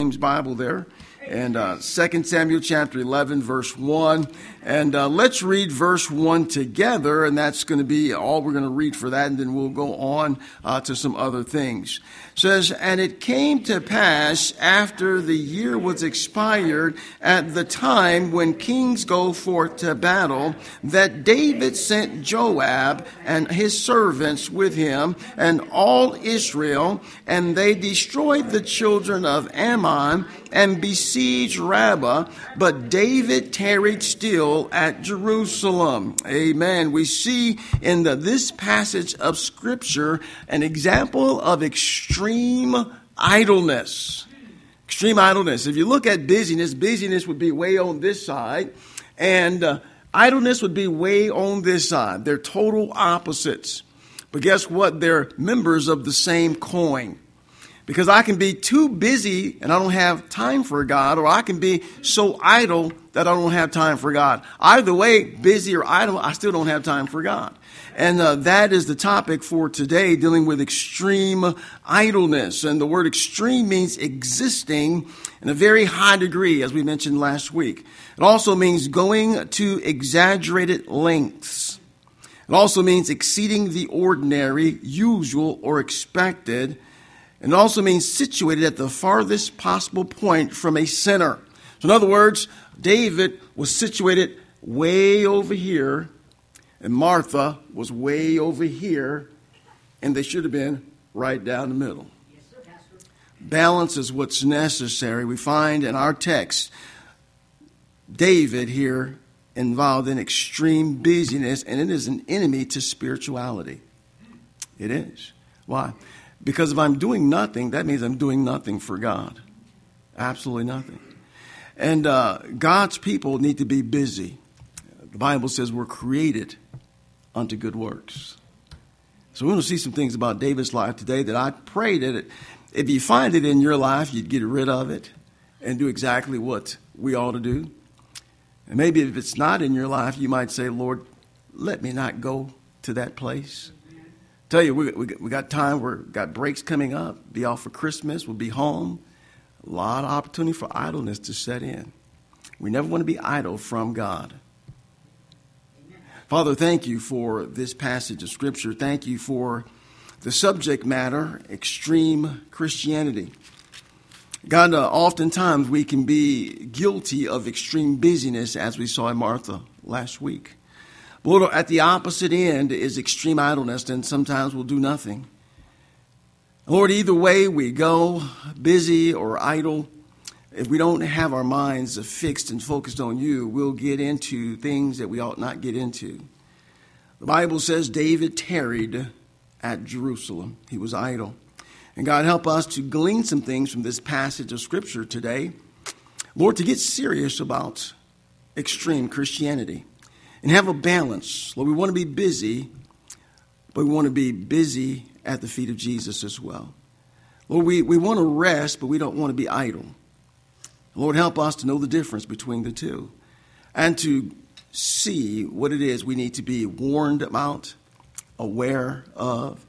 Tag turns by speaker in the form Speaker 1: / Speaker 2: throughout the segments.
Speaker 1: James Bible there. And 2 Samuel chapter 11, verse 1. And let's read verse 1 together, and that's going to be all we're going to read for that, and then we'll go on to some other things. It says, "And it came to pass after the year was expired, at the time when kings go forth to battle, that David sent Joab and his servants with him and all Israel, and they destroyed the children of Ammon and besieged Rabbah, but David tarried still at Jerusalem." Amen. We see in this passage of Scripture an example of extreme idleness. Extreme idleness. If you look at busyness, busyness would be way on this side, and idleness would be way on this side. They're total opposites. But guess what? They're members of the same coin. Because I can be too busy and I don't have time for God, or I can be so idle that I don't have time for God. Either way, busy or idle, I still don't have time for God. And that is the topic for today, dealing with extreme idleness. And the word extreme means existing in a very high degree, as we mentioned last week. It also means going to exaggerated lengths. It also means exceeding the ordinary, usual, or expected. And it also means situated at the farthest possible point from a center. So in other words, David was situated way over here, and Martha was way over here, and they should have been right down the middle. Yes, sir, Pastor. Balance is what's necessary. We find in our text, David here involved in extreme busyness, and it is an enemy to spirituality. It is. Why? Because if I'm doing nothing, that means I'm doing nothing for God. Absolutely nothing. And God's people need to be busy. The Bible says we're created unto good works. So we're going to see some things about David's life today that I pray that if you find it in your life, you'd get rid of it and do exactly what we ought to do. And maybe if it's not in your life, you might say, Lord, let me not go to that place. Tell you, we got time. We've got breaks coming up. Be off for Christmas. We'll be home. A lot of opportunity for idleness to set in. We never want to be idle from God. Amen. Father, thank you for this passage of Scripture. Thank you for the subject matter, extreme Christianity. God, oftentimes we can be guilty of extreme busyness, as we saw in Martha last week. Lord, at the opposite end is extreme idleness, and sometimes we'll do nothing. Lord, either way we go, busy or idle, if we don't have our minds fixed and focused on you, we'll get into things that we ought not get into. The Bible says David tarried at Jerusalem. He was idle. And God, help us to glean some things from this passage of Scripture today. Lord, to get serious about extreme Christianity. And have a balance. Lord, we want to be busy, but we want to be busy at the feet of Jesus as well. Lord, we want to rest, but we don't want to be idle. Lord, help us to know the difference between the two and to see what it is we need to be warned about, aware of,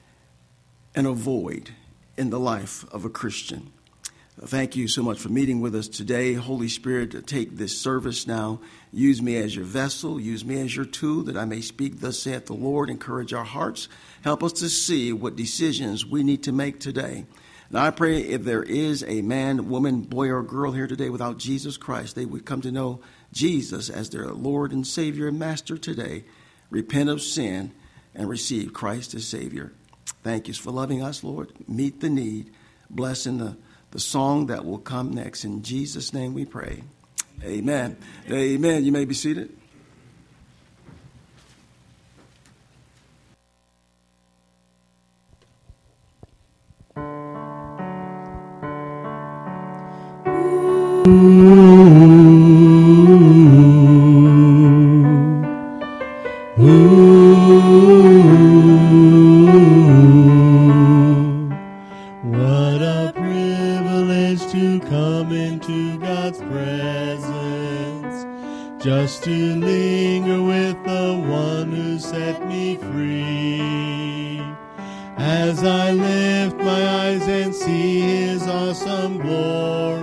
Speaker 1: and avoid in the life of a Christian. Thank you so much for meeting with us today. Holy Spirit, take this service now. Use me as your vessel. Use me as your tool that I may speak, thus saith the Lord. Encourage our hearts. Help us to see what decisions we need to make today. And I pray if there is a man, woman, boy, or girl here today without Jesus Christ, they would come to know Jesus as their Lord and Savior and Master today. Repent of sin and receive Christ as Savior. Thank you for loving us, Lord. Meet the need. Bless in the song that will come next. In Jesus' name we pray. Amen. Amen. You may be seated.
Speaker 2: What a privilege to come into God's presence, just to linger with the one who set me free. As I lift my eyes and see his awesome glory,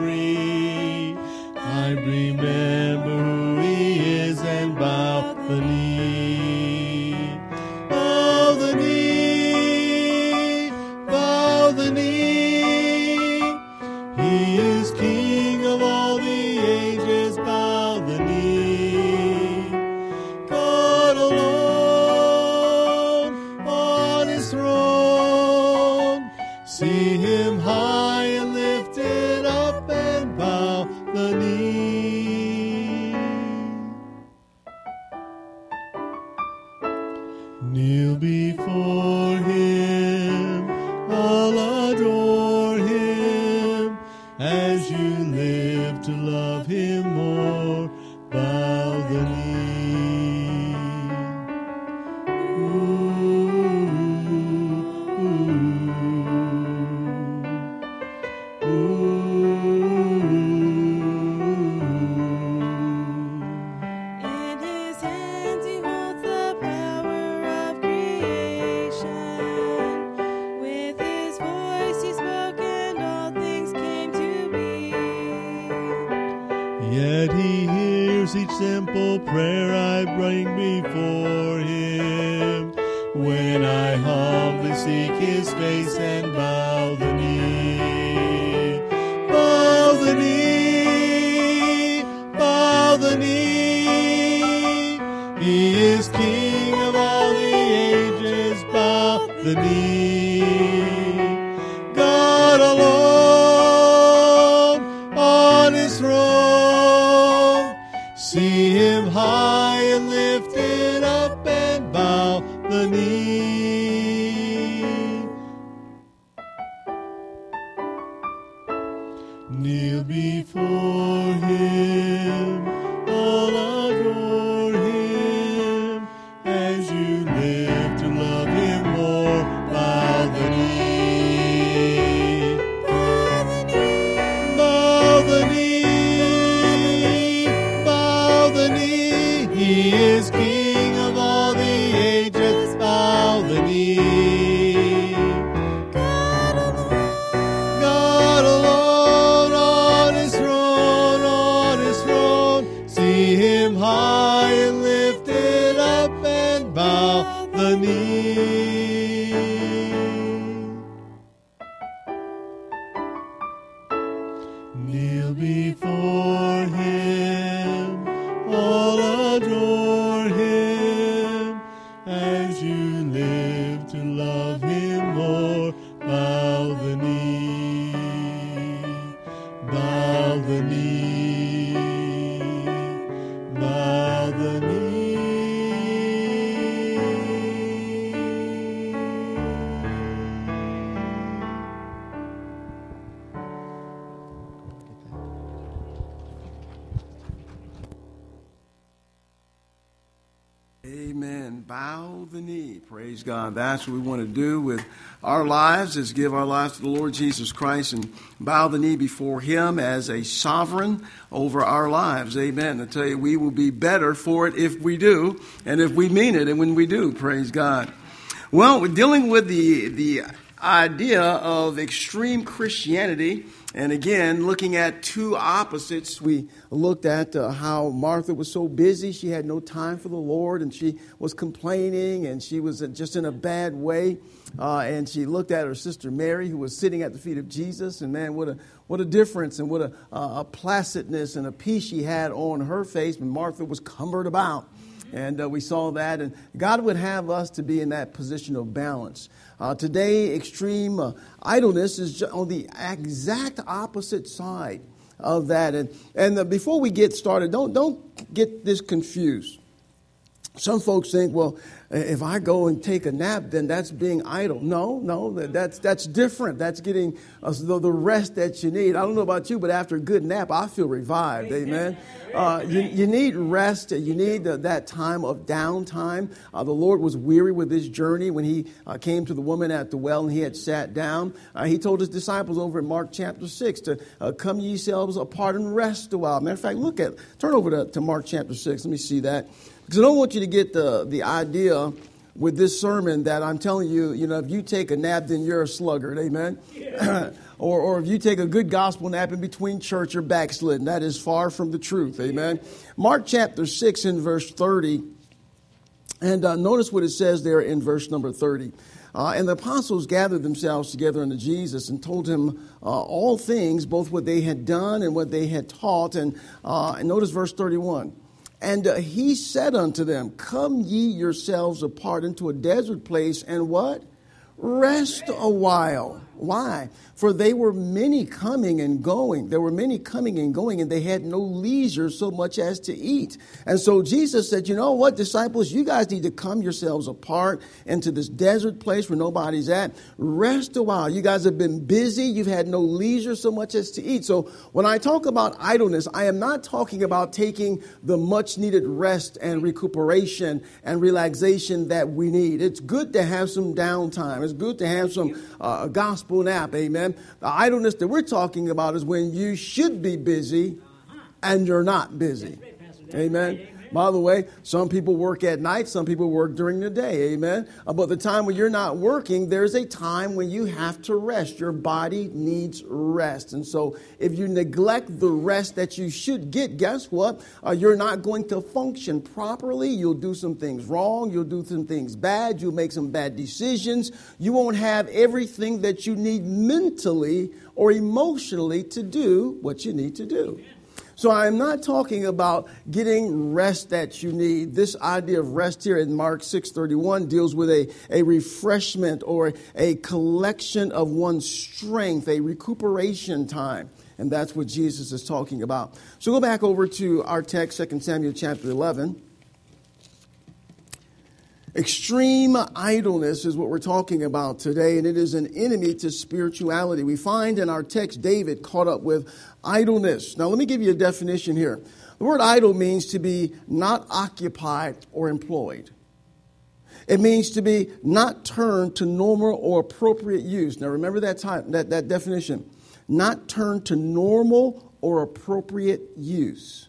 Speaker 2: I remember who he is and bow the knee. Bow the knee, bow the knee. He is King of all the ages, bow the knee. God alone on his throne, see him high and lifted up and bow the knee. Kneel before him, all adore him, as you live to love him more, bow the knee.
Speaker 3: In his hands he holds the power of creation. With his voice he spoke and all things came to be.
Speaker 2: Yet he hears each simple prayer I bring before him, when I humbly seek his face and bow the knee. Bow the knee, bow the knee. He is King of all the ages, bow the knee. God alone on his throne, see him high and lifted up and bow the knee. Kneel before him, all adore him, as you live to love him more, bow the knee.
Speaker 3: Bow the knee,
Speaker 2: Bow the knee, bow the knee. He is King of all the ages, bow the knee.
Speaker 3: God alone.
Speaker 2: God alone on his throne, see him high and lifted up and bow the knee. Kneel before him, all adore him, as you live to love him more, bow the knee, bow the knee, bow the knee.
Speaker 1: Amen. Bow the knee. Praise God. That's what we want to do with our lives, is give our lives to the Lord Jesus Christ and bow the knee before him as a sovereign over our lives. Amen. I tell you, we will be better for it if we do, and if we mean it, and when we do. Praise God. Well, we're dealing with the idea of extreme Christianity. And again, looking at two opposites, we looked at how Martha was so busy, she had no time for the Lord, and she was complaining, and she was just in a bad way. And she looked at her sister Mary, who was sitting at the feet of Jesus, and man, what a difference, and what a placidness and a peace she had on her face when Martha was cumbered about. And we saw that, and God would have us to be in that position of balance. Today, extreme idleness is on the exact opposite side of that. And before we get started, don't get this confused. Some folks think, well, if I go and take a nap, then that's being idle. No, that's different. That's getting the rest that you need. I don't know about you, but after a good nap, I feel revived. Amen. You need rest. You need that time of downtime. The Lord was weary with his journey when he came to the woman at the well and he had sat down. He told his disciples over in Mark chapter 6 to come ye yourselves apart and rest a while. Matter of fact, turn over to Mark chapter 6. Let me see that. Because I don't want you to get the idea with this sermon that I'm telling you, if you take a nap, then you're a sluggard. Amen. Yeah. Or if you take a good gospel nap in between church, you're backslidden. That is far from the truth. Amen. Mark chapter 6 and verse 30. And notice what it says there in verse number 30. And the apostles gathered themselves together unto Jesus and told him all things, both what they had done and what they had taught. And notice verse 31. And he said unto them, come ye yourselves apart into a desert place and what? Rest a while. Why? For they were many coming and going. There were many coming and going, and they had no leisure so much as to eat. And so Jesus said, you know what, disciples, you guys need to come yourselves apart into this desert place where nobody's at. Rest a while. You guys have been busy. You've had no leisure so much as to eat. So when I talk about idleness, I am not talking about taking the much needed rest and recuperation and relaxation that we need. It's good to have some downtime. It's good to have some gospel nap, amen. The idleness that we're talking about is when you should be busy and you're not busy. Amen. By the way, some people work at night, some people work during the day, amen. But the time when you're not working, there's a time when you have to rest. Your body needs rest. And so if you neglect the rest that you should get, guess what? You're not going to function properly. You'll do some things wrong. You'll do some things bad. You'll make some bad decisions. You won't have everything that you need mentally or emotionally to do what you need to do. So I'm not talking about getting rest that you need. This idea of rest here in Mark 6:31 deals with a refreshment or a collection of one's strength, a recuperation time. And that's what Jesus is talking about. So go back over to our text, 2 Samuel chapter 11. Extreme idleness is what we're talking about today, and it is an enemy to spirituality. We find in our text David caught up with idleness. Now, let me give you a definition here. The word idle means to be not occupied or employed. It means to be not turned to normal or appropriate use. Now, remember that definition. Not turned to normal or appropriate use.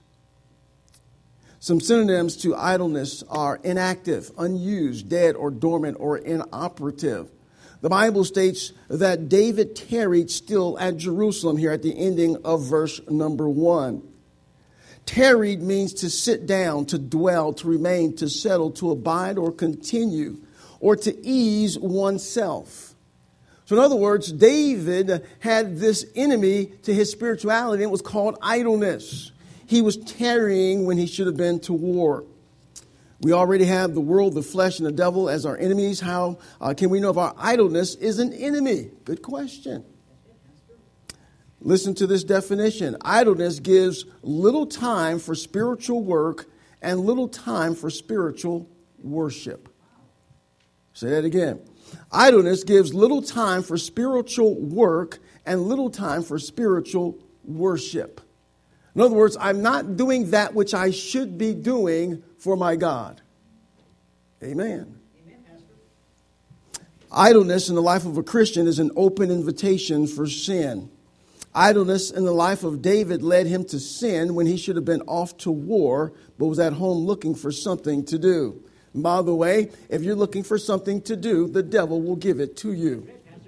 Speaker 1: Some synonyms to idleness are inactive, unused, dead, or dormant, or inoperative. The Bible states that David tarried still at Jerusalem here at the ending of verse number 1. Tarried means to sit down, to dwell, to remain, to settle, to abide, or continue, or to ease oneself. So in other words, David had this enemy to his spirituality, and it was called idleness. He was tarrying when he should have been to war. We already have the world, the flesh, and the devil as our enemies. How can we know if our idleness is an enemy? Good question. Listen to this definition. Idleness gives little time for spiritual work and little time for spiritual worship. Say that again. Idleness gives little time for spiritual work and little time for spiritual worship. In other words, I'm not doing that which I should be doing for my God. Amen. Idleness in the life of a Christian is an open invitation for sin. Idleness in the life of David led him to sin when he should have been off to war, but was at home looking for something to do. And by the way, if you're looking for something to do, the devil will give it to you.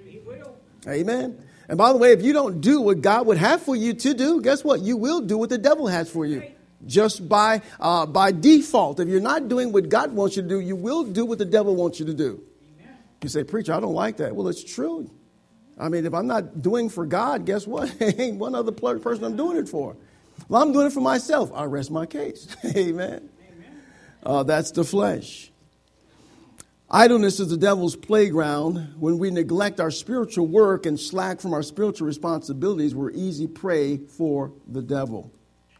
Speaker 1: Amen. And by the way, if you don't do what God would have for you to do, guess what? You will do what the devil has for you. Just by default. If you're not doing what God wants you to do, you will do what the devil wants you to do. Amen. You say, preacher, I don't like that. Well, it's true. I mean, if I'm not doing for God, guess what? Ain't one other person I'm doing it for. Well, I'm doing it for myself. I rest my case. Amen. That's the flesh. Idleness is the devil's playground. When we neglect our spiritual work and slack from our spiritual responsibilities, we're easy prey for the devil.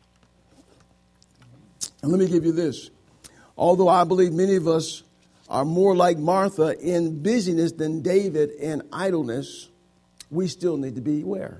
Speaker 1: And let me give you this. Although I believe many of us are more like Martha in busyness than David in idleness, we still need to beware.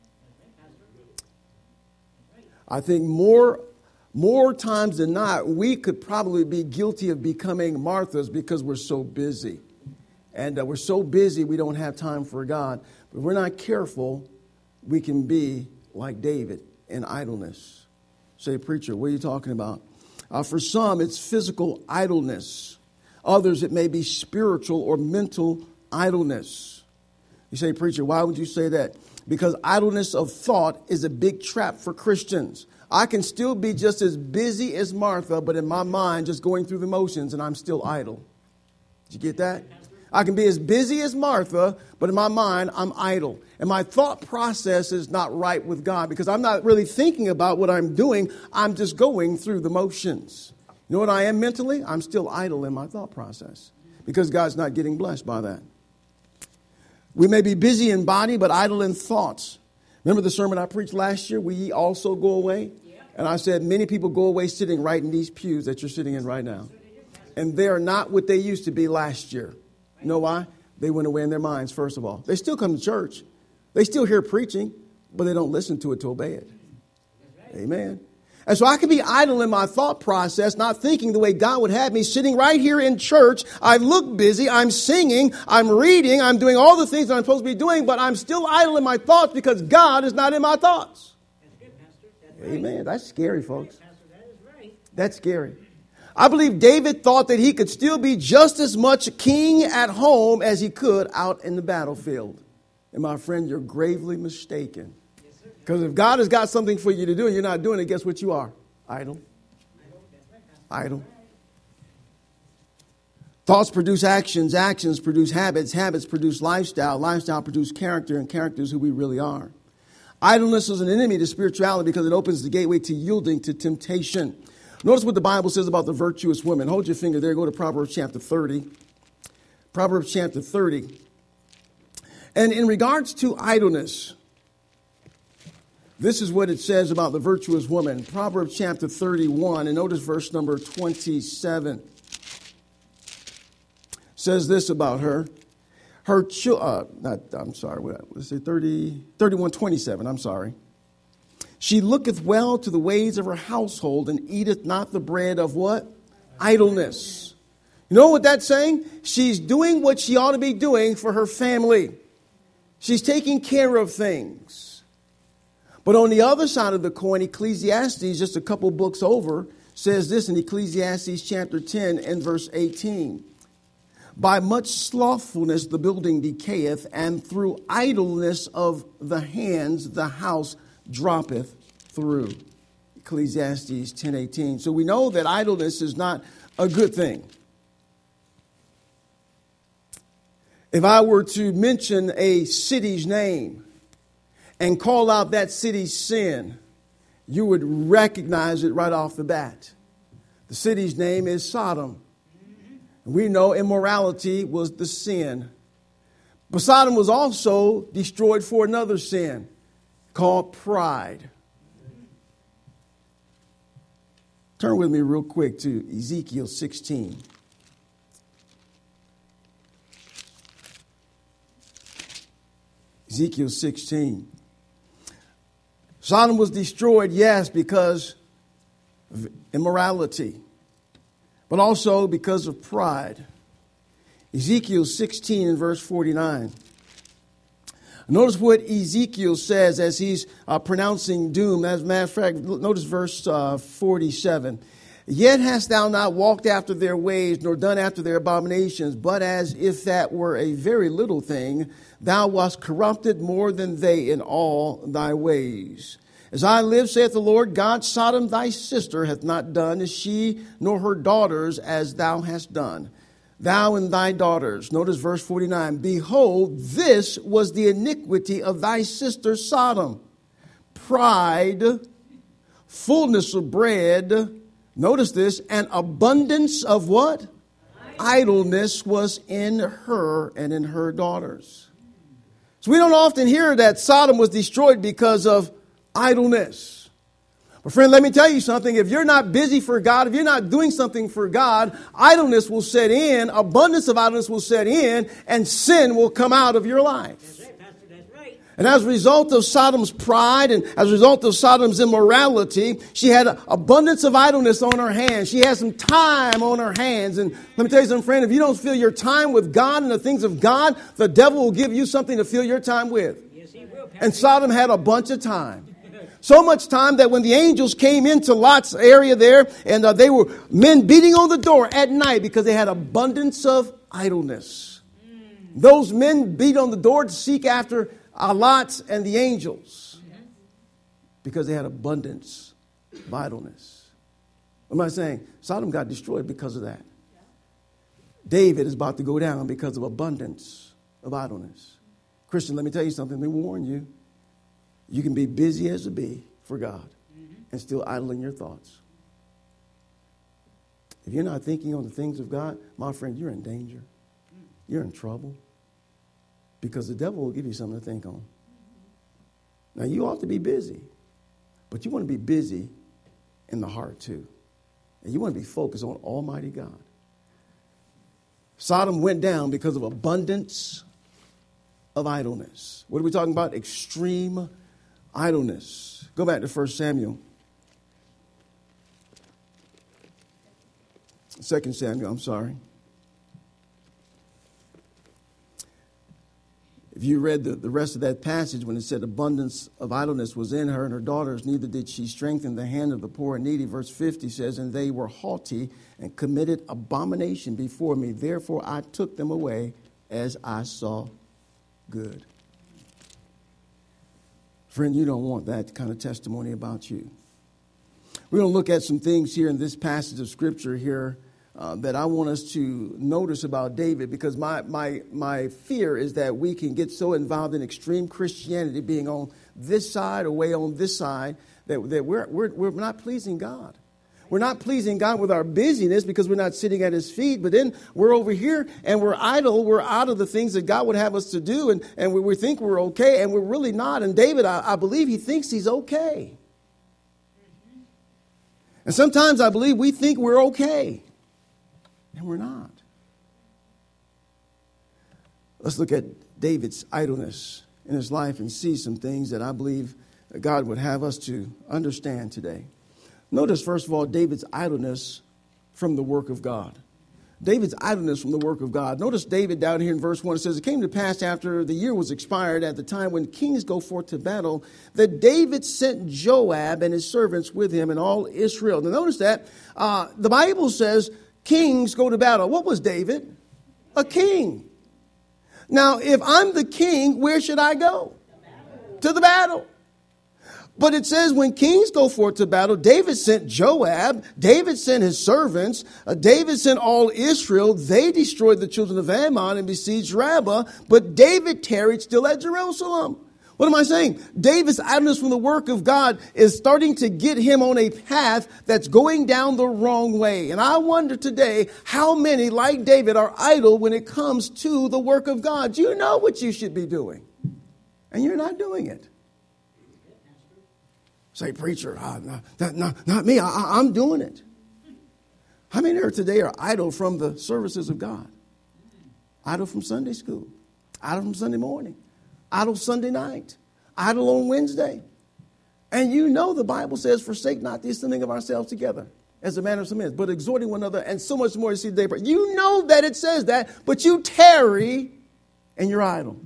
Speaker 1: I think more times than not, we could probably be guilty of becoming Marthas because we're so busy. And we're so busy we don't have time for God. But if we're not careful, we can be like David in idleness. Say, preacher, what are you talking about? For some, it's physical idleness. Others, it may be spiritual or mental idleness. You say, preacher, why would you say that? Because idleness of thought is a big trap for Christians. I can still be just as busy as Martha, but in my mind, just going through the motions, and I'm still idle. Did you get that? I can be as busy as Martha, but in my mind, I'm idle. And my thought process is not right with God because I'm not really thinking about what I'm doing. I'm just going through the motions. You know what I am mentally? I'm still idle in my thought process because God's not getting blessed by that. We may be busy in body, but idle in thoughts. Remember the sermon I preached last year? We also go away. And I said many people go away sitting right in these pews that you're sitting in right now. And they are not what they used to be last year. You know why? They went away in their minds, first of all. They still come to church. They still hear preaching, but they don't listen to it to obey it. Amen. And so I can be idle in my thought process, not thinking the way God would have me, sitting right here in church. I look busy. I'm singing. I'm reading. I'm doing all the things that I'm supposed to be doing, but I'm still idle in my thoughts because God is not in my thoughts.
Speaker 4: That's good, Pastor. That's right.
Speaker 1: Amen. That's scary, folks.
Speaker 4: Pastor, that is right.
Speaker 1: That's scary. I believe David thought that he could still be just as much king at home as he could out in the battlefield. And my friend, you're gravely mistaken. Because if God has got something for you to do and you're not doing it, guess what you are? Idle. Idle. Thoughts produce actions. Actions produce habits. Habits produce lifestyle. Lifestyle produce character. And character is who we really are. Idleness is an enemy to spirituality because it opens the gateway to yielding to temptation. Notice what the Bible says about the virtuous woman. Hold your finger there. Go to Proverbs chapter 30. Proverbs chapter 30. And in regards to idleness, this is what it says about the virtuous woman. Proverbs chapter 31, and notice verse number 27. Says this about her. Her 31:27, I'm sorry. She looketh well to the ways of her household and eateth not the bread of what? Idleness. You know what that's saying? She's doing what she ought to be doing for her family. She's taking care of things. But on the other side of the coin, Ecclesiastes, just a couple books over, says this in Ecclesiastes chapter 10 and verse 18. By much slothfulness the building decayeth, and through idleness of the hands the house droppeth through. Ecclesiastes 10:18. So we know that idleness is not a good thing. If I were to mention a city's name and call out that city's sin, you would recognize it right off the bat. The city's name is Sodom. We know immorality was the sin. But Sodom was also destroyed for another sin called pride. Turn with me real quick to Ezekiel 16. Ezekiel 16. Sodom was destroyed, yes, because of immorality, but also because of pride. Ezekiel 16 and verse 49. Notice what Ezekiel says as he's pronouncing doom. As a matter of fact, notice verse 47. Yet hast thou not walked after their ways, nor done after their abominations, but as if that were a very little thing, thou wast corrupted more than they in all thy ways. As I live, saith the Lord God, Sodom thy sister hath not done as she, nor her daughters as thou hast done. Thou and thy daughters. Notice verse 49. Behold, this was the iniquity of thy sister Sodom. Pride, fullness of bread. Notice this. And abundance of what? Idleness was in her and in her daughters. So we don't often hear that Sodom was destroyed because of idleness. But friend, let me tell you something. If you're not busy for God, if you're not doing something for God, idleness will set in, abundance of idleness will set in, and sin will come out of your life.
Speaker 4: That's right, Pastor. That's right.
Speaker 1: And as a result of Sodom's pride and as a result of Sodom's immorality, she had abundance of idleness on her hands. She had some time on her hands. And let me tell you something, friend, if you don't fill your time with God and the things of God, the devil will give you something to fill your time with.
Speaker 4: Yes, he will, Pastor.
Speaker 1: And Sodom had a bunch of time. So much time that when the angels came into Lot's area there, and they were men beating on the door at night because they had abundance of idleness. Those men beat on the door to seek after Lot and the angels because they had abundance of idleness. What am I saying? Sodom got destroyed because of that. David is about to go down because of abundance of idleness. Christian, let me tell you something. Let me warn you. You can be busy as a bee for God and still idle in your thoughts. If you're not thinking on the things of God, my friend, you're in danger. You're in trouble. Because the devil will give you something to think on. Now, you ought to be busy. But you want to be busy in the heart, too. And you want to be focused on Almighty God. Sodom went down because of abundance of idleness. What are we talking about? Extreme idleness. Go back to 1 Samuel. 2 Samuel, I'm sorry. If you read the rest of that passage when it said abundance of idleness was in her and her daughters, neither did she strengthen the hand of the poor and needy. Verse 50 says, and they were haughty and committed abomination before me. Therefore I took them away as I saw good. Friend, you don't want that kind of testimony about you. We're going to look at some things here in this passage of Scripture here that I want us to notice about David, because my fear is that we can get so involved in extreme Christianity, being on this side or way on this side, that we're not pleasing God. We're not pleasing God with our busyness because we're not sitting at his feet. But then we're over here and we're idle. We're out of the things that God would have us to do. And we think we're okay, and we're really not. And David, I believe he thinks he's okay. And sometimes I believe we think we're okay. And we're not. Let's look at David's idleness in his life and see some things that I believe God would have us to understand today. Notice, first of all, David's idleness from the work of God. David's idleness from the work of God. Notice David down here in verse 1. It says, it came to pass after the year was expired, at the time when kings go forth to battle, that David sent Joab and his servants with him and all Israel. Now notice that the Bible says kings go to battle. What was David? A king. Now, if I'm the king, where should I go? To the battle. But it says when kings go forth to battle, David sent Joab, David sent his servants, David sent all Israel. They destroyed the children of Ammon and besieged Rabbah, but David tarried still at Jerusalem. What am I saying? David's idleness from the work of God is starting to get him on a path that's going down the wrong way. And I wonder today how many, like David, are idle when it comes to the work of God. You know what you should be doing, and you're not doing it. Say, preacher, not me. I'm doing it. How many here today are idle from the services of God? Idle from Sunday school. Idle from Sunday morning. Idle Sunday night. Idle on Wednesday. And you know the Bible says, forsake not the assembling of ourselves together, as the manner of some is, but exhorting one another, and so much more to see the day. But you know that it says that, but you tarry and you're idle.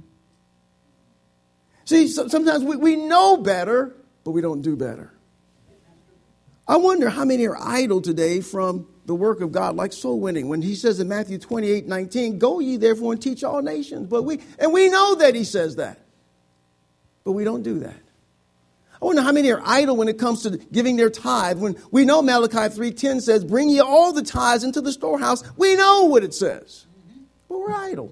Speaker 1: See, sometimes we know better, but we don't do better. I wonder how many are idle today from the work of God, like soul winning. When he says in Matthew 28:19, go ye therefore and teach all nations. But we know that he says that, but we don't do that. I wonder how many are idle when it comes to giving their tithe. When we know Malachi 3:10 says, bring ye all the tithes into the storehouse. We know what it says, but we're idle.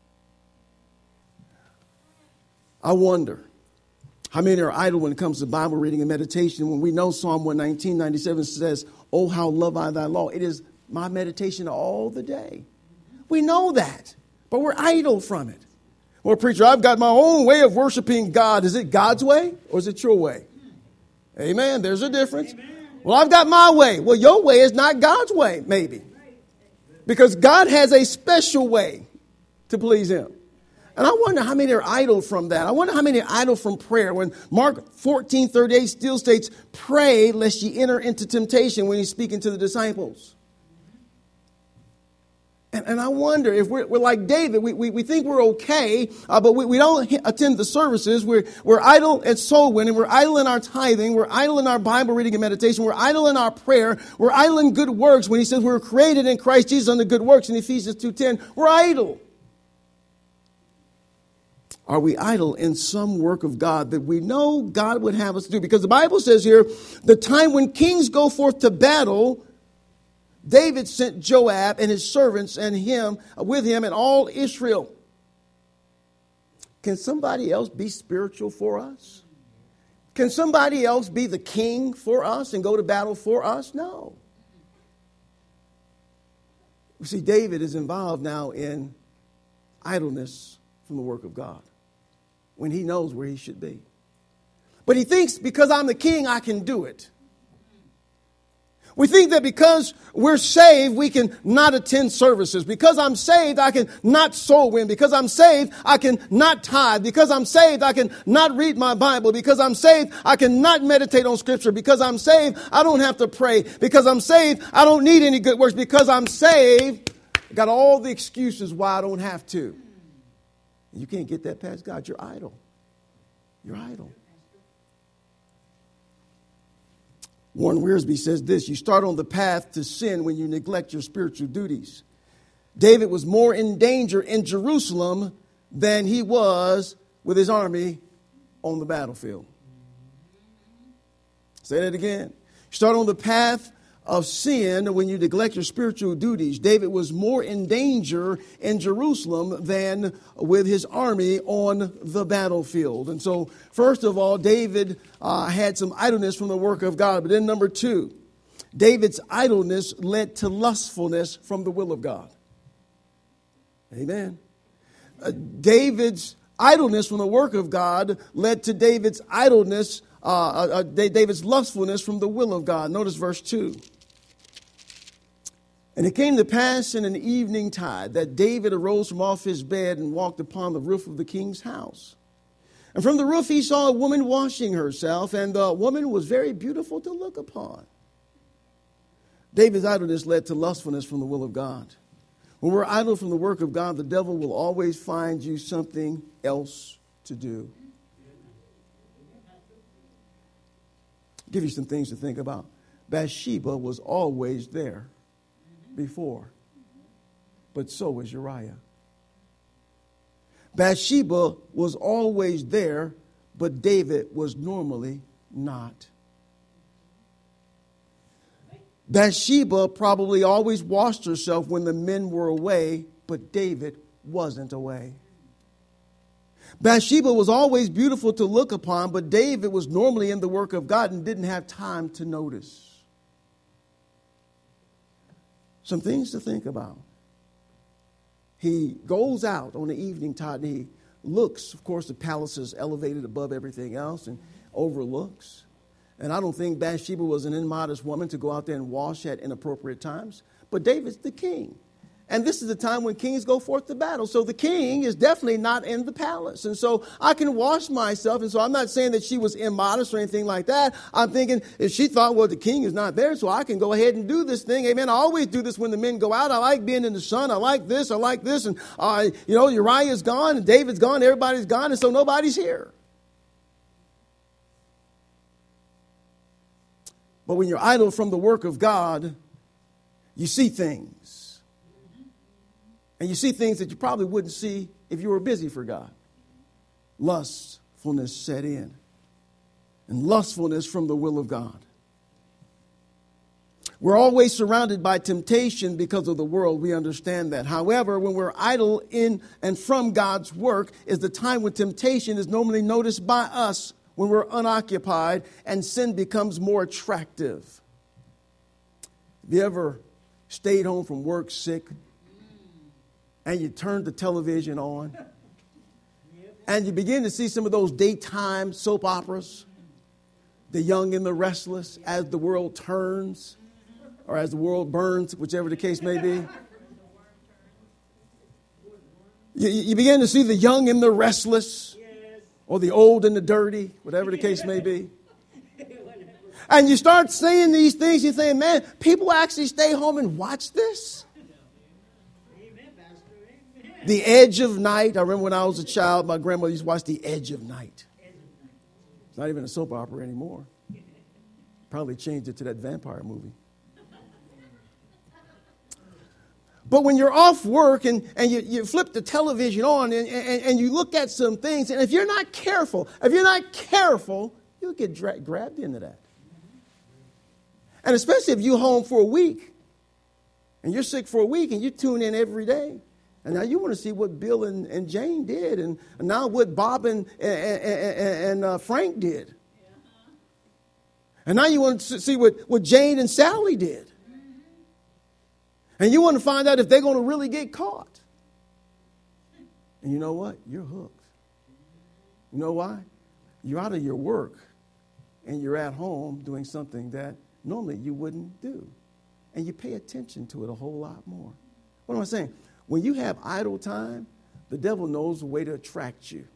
Speaker 1: I wonder how many are idle when it comes to Bible reading and meditation, when we know Psalm 119:97 says, oh, how love I thy law. It is my meditation all the day. We know that, but we're idle from it. Well, preacher, I've got my own way of worshiping God. Is it God's way or is it your way? Amen. There's a difference. Amen. Well, I've got my way. Well, your way is not God's way, maybe. Because God has a special way to please him. And I wonder how many are idle from that. I wonder how many are idle from prayer. When Mark 14:38 still states, pray lest ye enter into temptation, when he's speaking to the disciples. And I wonder if we're like David, we think we're okay, but we don't attend the services. We're idle at soul winning. We're idle in our tithing. We're idle in our Bible reading and meditation. We're idle in our prayer. We're idle in good works. When he says we're created in Christ Jesus unto good works in Ephesians 2:10, we're idle. Are we idle in some work of God that we know God would have us do? Because the Bible says here, the time when kings go forth to battle, David sent Joab and his servants and him with him and all Israel. Can somebody else be spiritual for us? Can somebody else be the king for us and go to battle for us? No. You see, David is involved now in idleness from the work of God when he knows where he should be. But he thinks because I'm the king, I can do it. We think that because we're saved, we can not attend services. Because I'm saved, I can not soul win. Because I'm saved, I can not tithe. Because I'm saved, I can not read my Bible. Because I'm saved, I can not meditate on Scripture. Because I'm saved, I don't have to pray. Because I'm saved, I don't need any good works. Because I'm saved, I got all the excuses why I don't have to. You can't get that past God. You're idle. You're idle. Warren Wiersbe says this: you start on the path to sin when you neglect your spiritual duties. David was more in danger in Jerusalem than he was with his army on the battlefield. Say that again. You start on the path of sin when you neglect your spiritual duties. David was more in danger in Jerusalem than with his army on the battlefield. And so, first of all, David had some idleness from the work of God. But then number two, David's idleness led to lustfulness from the will of God. Amen. David's idleness from the work of God led to David's idleness, David's lustfulness from the will of God. Notice verse 2. And it came to pass in an evening tide that David arose from off his bed and walked upon the roof of the king's house. And from the roof he saw a woman washing herself, and the woman was very beautiful to look upon. David's idleness led to lustfulness from the will of God. When we're idle from the work of God, the devil will always find you something else to do. I'll give you some things to think about. Bathsheba was always there before, but so was Uriah. Bathsheba was always there, but David was normally not. Bathsheba probably always washed herself when the men were away, but David wasn't away. Bathsheba was always beautiful to look upon, but David was normally in the work of God and didn't have time to notice. Some things to think about. He goes out on the evening tide and he looks. Of course, the palace is elevated above everything else and overlooks. And I don't think Bathsheba was an immodest woman to go out there and wash at inappropriate times. But David's the king. And this is the time when kings go forth to battle. So the king is definitely not in the palace. And so I can wash myself. And so I'm not saying that she was immodest or anything like that. I'm thinking if she thought, well, the king is not there, so I can go ahead and do this thing. Amen. I always do this when the men go out. I like being in the sun. I like this. I like this. And, Uriah's gone and David's gone. Everybody's gone. And so nobody's here. But when you're idle from the work of God, you see things. And you see things that you probably wouldn't see if you were busy for God. Lustfulness set in. And lustfulness from the will of God. We're always surrounded by temptation because of the world. We understand that. However, when we're idle in and from God's work is the time when temptation is normally noticed by us, when we're unoccupied and sin becomes more attractive. Have you ever stayed home from work sick? And you turn the television on. And you begin to see some of those daytime soap operas. The Young and the Restless, As the World Turns. Or As the World Burns, whichever the case may be. You begin to see the young and the restless. Or the old and the dirty, whatever the case may be. And you start seeing these things, you think, man, people actually stay home and watch this? The Edge of Night. I remember when I was a child, my grandmother used to watch The Edge of Night. It's not even a soap opera anymore. Probably changed it to that vampire movie. But when you're off work and you flip the television on and you look at some things, and if you're not careful, you'll get grabbed into that. And especially if you're home for a week and you're sick for a week and you tune in every day. And now you want to see what Bill and Jane did and now what Bob and Frank did. And now you want to see what Jane and Sally did. And you want to find out if they're going to really get caught. And you know what? You're hooked. You know why? You're out of your work and you're at home doing something that normally you wouldn't do. And you pay attention to it a whole lot more. What am I saying? When you have idle time, the devil knows a way to attract you.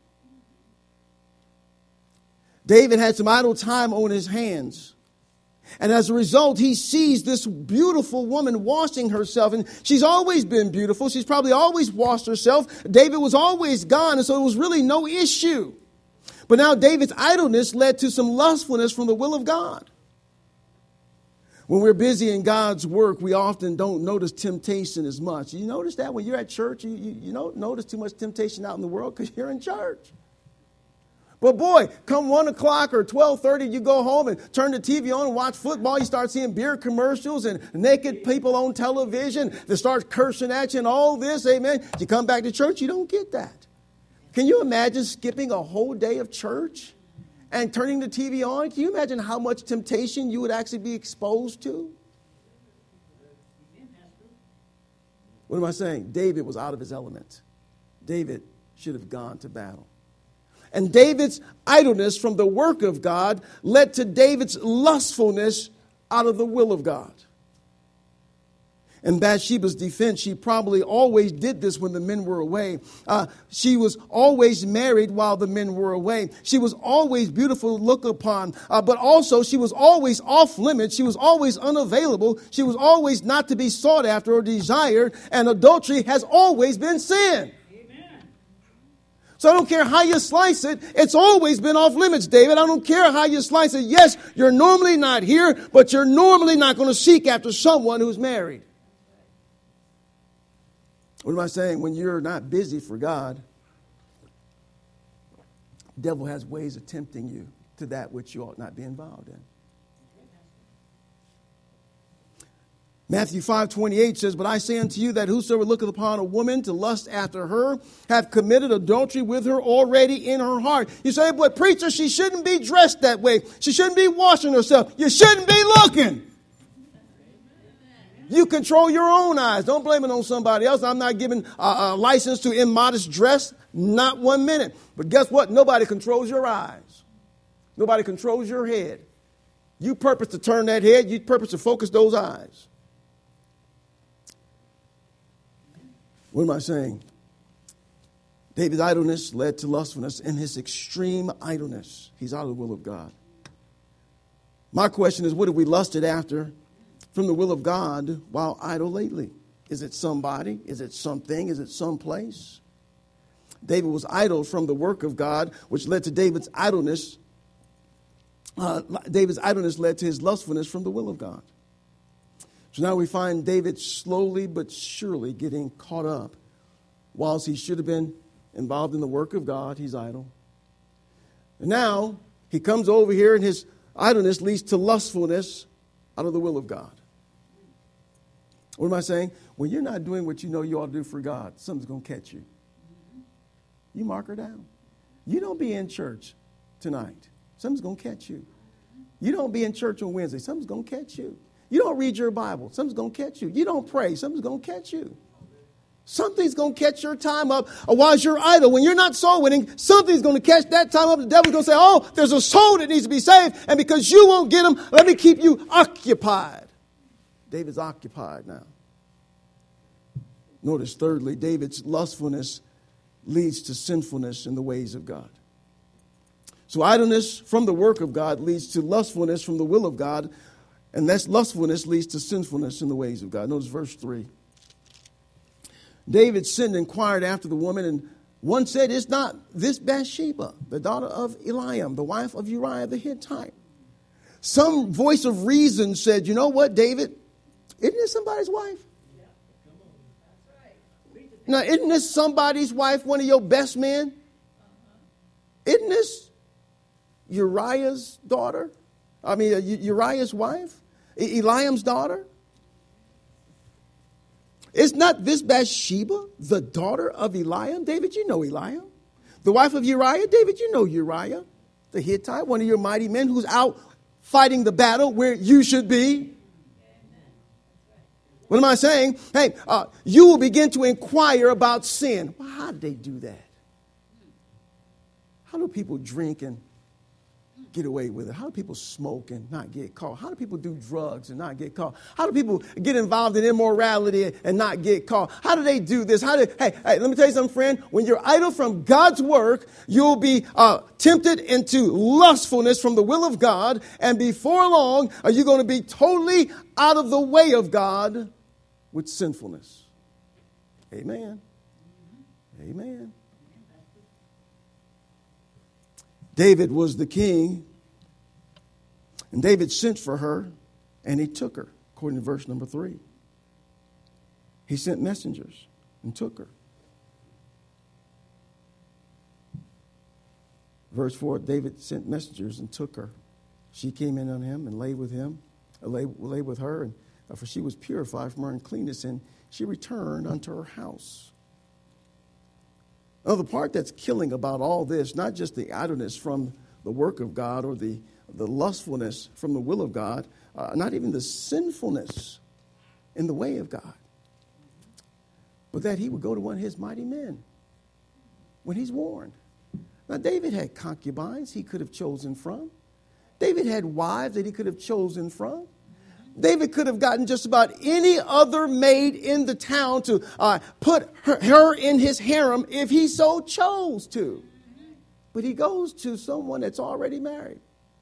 Speaker 1: David had some idle time on his hands. And as a result, he sees this beautiful woman washing herself. And she's always been beautiful. She's probably always washed herself. David was always gone, and so it was really no issue. But now David's idleness led to some lustfulness from the will of God. When we're busy in God's work, we often don't notice temptation as much. You notice that when you're at church, you don't notice too much temptation out in the world because you're in church. But boy, come 1 o'clock or 12:30, you go home and turn the TV on and watch football. You start seeing beer commercials and naked people on television that start cursing at you and all this, amen. You come back to church, you don't get that. Can you imagine skipping a whole day of church and turning the TV on? Can you imagine how much temptation you would actually be exposed to? What am I saying? David was out of his element. David should have gone to battle. And David's idleness from the work of God led to David's lustfulness out of the will of God. In Bathsheba's defense, she probably always did this when the men were away. She was always married while the men were away. She was always beautiful to look upon, but also she was always off limits. She was always unavailable. She was always not to be sought after or desired, and adultery has always been sin. So I don't care how you slice it, it's always been off limits, David. I don't care how you slice it. Yes, you're normally not here, but you're normally not going to seek after someone who's married. What am I saying? When you're not busy for God, the devil has ways of tempting you to that which you ought not be involved in. Matthew 5:28 says, "But I say unto you that whosoever looketh upon a woman to lust after her hath committed adultery with her already in her heart." You say, "But preacher, she shouldn't be dressed that way. She shouldn't be washing herself." You shouldn't be looking. You control your own eyes. Don't blame it on somebody else. I'm not giving a license to immodest dress, not 1 minute. But guess what? Nobody controls your eyes. Nobody controls your head. You purpose to turn that head. You purpose to focus those eyes. What am I saying? David's idleness led to lustfulness. In his extreme idleness, he's out of the will of God. My question is, what have we lusted after from the will of God while idle lately? Is it somebody? Is it something? Is it someplace? David was idle from the work of God, which led to David's idleness. David's idleness led to his lustfulness from the will of God. So now we find David slowly but surely getting caught up. Whilst he should have been involved in the work of God, he's idle. And now he comes over here and his idleness leads to lustfulness out of the will of God. What am I saying? When you're not doing what you know you ought to do for God, something's going to catch you. You mark her down. You don't be in church tonight. Something's going to catch you. You don't be in church on Wednesday. Something's going to catch you. You don't read your Bible. Something's going to catch you. You don't pray. Something's going to catch you. Something's going to catch your time up while you're idle. When you're not soul winning, something's going to catch that time up. The devil's going to say, "Oh, there's a soul that needs to be saved. And because you won't get them, let me keep you occupied." David's occupied now. Notice, thirdly, David's lustfulness leads to sinfulness in the ways of God. So idleness from the work of God leads to lustfulness from the will of God. And that lustfulness leads to sinfulness in the ways of God. Notice verse 3. David sent and inquired after the woman, and one said, "Is not this Bathsheba, the daughter of Eliam, the wife of Uriah the Hittite?" Some voice of reason said, "You know what, David? Isn't this somebody's wife? Now, isn't this somebody's wife, one of your best men? Isn't this Uriah's daughter? Uriah's wife? Eliam's daughter? Is not this Bathsheba the daughter of Eliam?" David, you know Eliam. The wife of Uriah? David, you know Uriah the Hittite, one of your mighty men who's out fighting the battle where you should be. What am I saying? Hey, you will begin to inquire about sin. Well, how did they do that? How do people drink and get away with it? How do people smoke and not get caught? How do people do drugs and not get caught? How do people get involved in immorality and not get caught? How do they do this? Hey, let me tell you something, friend. When you're idle from God's work, you'll be tempted into lustfulness from the will of God. And before long, you're going to be totally out of the way of God with sinfulness. Amen. Amen. David was the king, and David sent for her, and he took her, according to verse number 3. He sent messengers and took her. Verse 4, David sent messengers and took her. She came in on him and lay with him, lay with her, and for she was purified from her uncleanness, and she returned unto her house. Now, the part that's killing about all this, not just the idleness from the work of God or the lustfulness from the will of God, not even the sinfulness in the way of God, but that he would go to one of his mighty men when he's warned. Now, David had concubines he could have chosen from. David had wives that he could have chosen from. David could have gotten just about any other maid in the town to put her in his harem if he so chose to. But he goes to someone that's already married.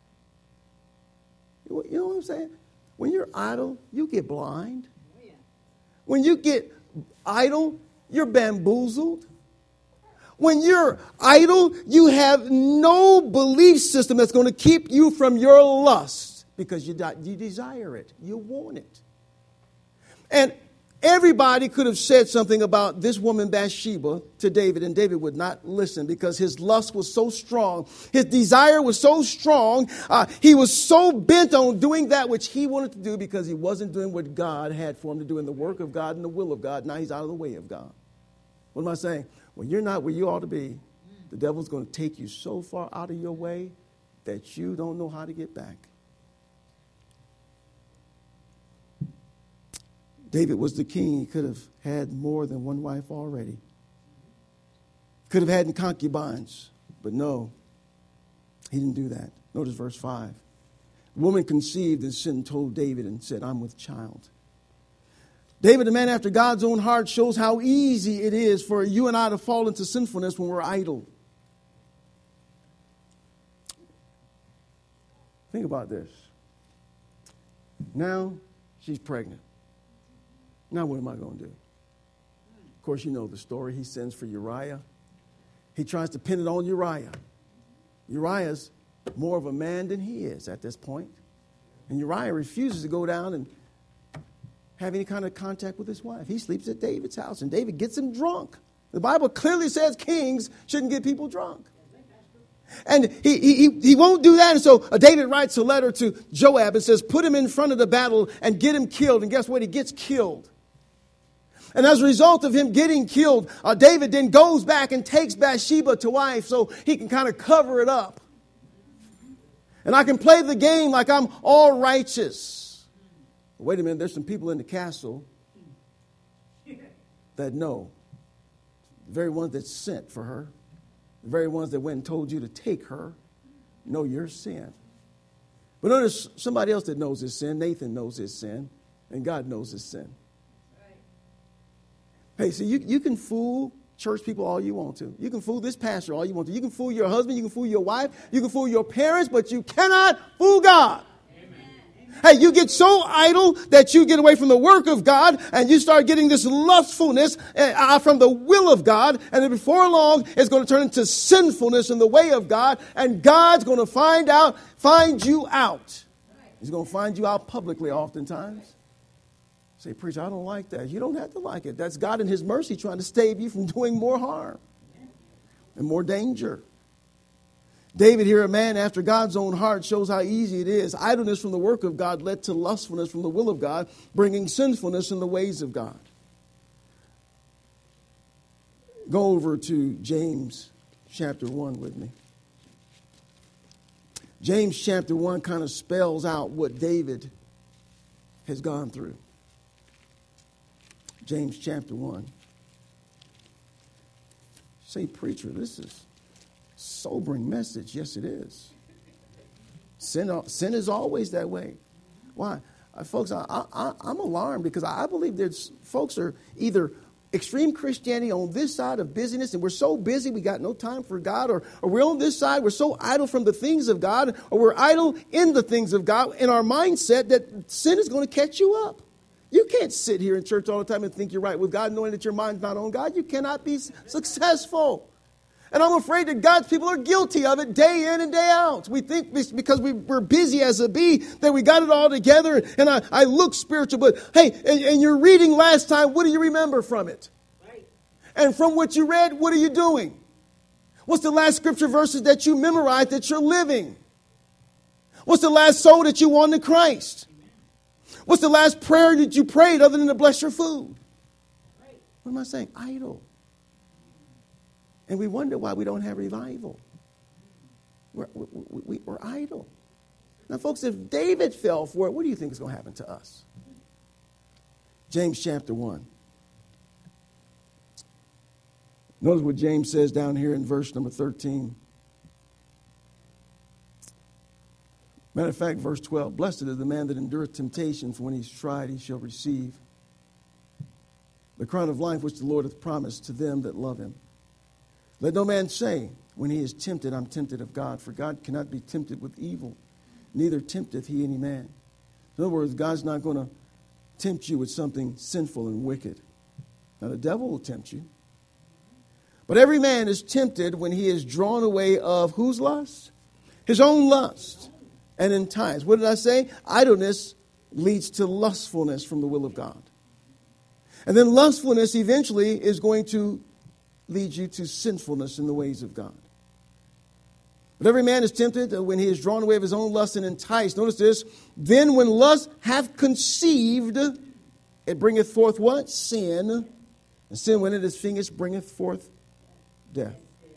Speaker 1: You know what I'm saying? When you're idle, you get blind. When you get idle, you're bamboozled. When you're idle, you have no belief system that's going to keep you from your lust. Because you desire it. You want it. And everybody could have said something about this woman Bathsheba to David, and David would not listen because his lust was so strong. His desire was so strong. He was so bent on doing that which he wanted to do because he wasn't doing what God had for him to do in the work of God and the will of God. Now he's out of the way of God. What am I saying? When you're not where you ought to be, the devil's going to take you so far out of your way that you don't know how to get back. David was the king. He could have had more than one wife already. Could have had concubines. But no, he didn't do that. Notice verse 5. The woman conceived and sent and told David and said, "I'm with child." David, a man after God's own heart, shows how easy it is for you and I to fall into sinfulness when we're idle. Think about this. Now she's pregnant. Now what am I going to do? Of course, you know the story. He sends for Uriah. He tries to pin it on Uriah. Uriah's more of a man than he is at this point. And Uriah refuses to go down and have any kind of contact with his wife. He sleeps at David's house, and David gets him drunk. The Bible clearly says kings shouldn't get people drunk. And he won't do that. And so David writes a letter to Joab and says, put him in front of the battle and get him killed. And guess what? He gets killed. And as a result of him getting killed, David then goes back and takes Bathsheba to wife so he can kind of cover it up. And I can play the game like I'm all righteous. Wait a minute, there's some people in the castle that know. The very ones that sent for her, the very ones that went and told you to take her, know your sin. But notice somebody else that knows his sin. Nathan knows his sin, and God knows his sin. Hey, so you can fool church people all you want to. You can fool this pastor all you want to. You can fool your husband. You can fool your wife. You can fool your parents, but you cannot fool God. Amen. Hey, you get so idle that you get away from the work of God and you start getting this lustfulness from the will of God. And then before long, it's going to turn into sinfulness in the way of God. And God's going to find you out. He's going to find you out publicly oftentimes. Say, preacher, I don't like that. You don't have to like it. That's God in his mercy trying to save you from doing more harm and more danger. David here, a man after God's own heart, shows how easy it is. Idleness from the work of God led to lustfulness from the will of God, bringing sinfulness in the ways of God. Go over to James chapter 1 with me. James chapter 1 kind of spells out what David has gone through. James chapter 1. Say, preacher, this is sobering message. Yes, it is. Sin is always that way. Why? Folks, I'm alarmed because I believe there's folks are either extreme Christianity on this side of busyness, and we're so busy we got no time for God, or we're on this side, we're so idle from the things of God, or we're idle in the things of God in our mindset that sin is going to catch you up. You can't sit here in church all the time and think you're right with God knowing that your mind's not on God. You cannot be successful. And I'm afraid that God's people are guilty of it day in and day out. We think because we're busy as a bee that we got it all together. And I look spiritual. But hey, and you're reading last time, what do you remember from it?
Speaker 4: Right.
Speaker 1: And from what you read, what are you doing? What's the last scripture verses that you memorized that you're living? What's the last soul that you won to Christ? What's the last prayer that you prayed other than to bless your food?
Speaker 4: Right.
Speaker 1: What am I saying? Idle. And we wonder why we don't have revival. We're idle. Now, folks, if David fell for it, what do you think is going to happen to us? James chapter 1. Notice what James says down here in verse number 13. Matter of fact, verse 12. Blessed is the man that endureth temptation, for when he's tried, he shall receive the crown of life which the Lord hath promised to them that love him. Let no man say, when he is tempted, I'm tempted of God. For God cannot be tempted with evil, neither tempteth he any man. In other words, God's not going to tempt you with something sinful and wicked. Now, the devil will tempt you. But every man is tempted when he is drawn away of whose lust? His own lust. And enticed. What did I say? Idleness leads to lustfulness from the will of God. And then lustfulness eventually is going to lead you to sinfulness in the ways of God. But every man is tempted when he is drawn away of his own lust and enticed. Notice this. Then when lust hath conceived, it bringeth forth what? Sin. And sin, when it is finished, bringeth forth death.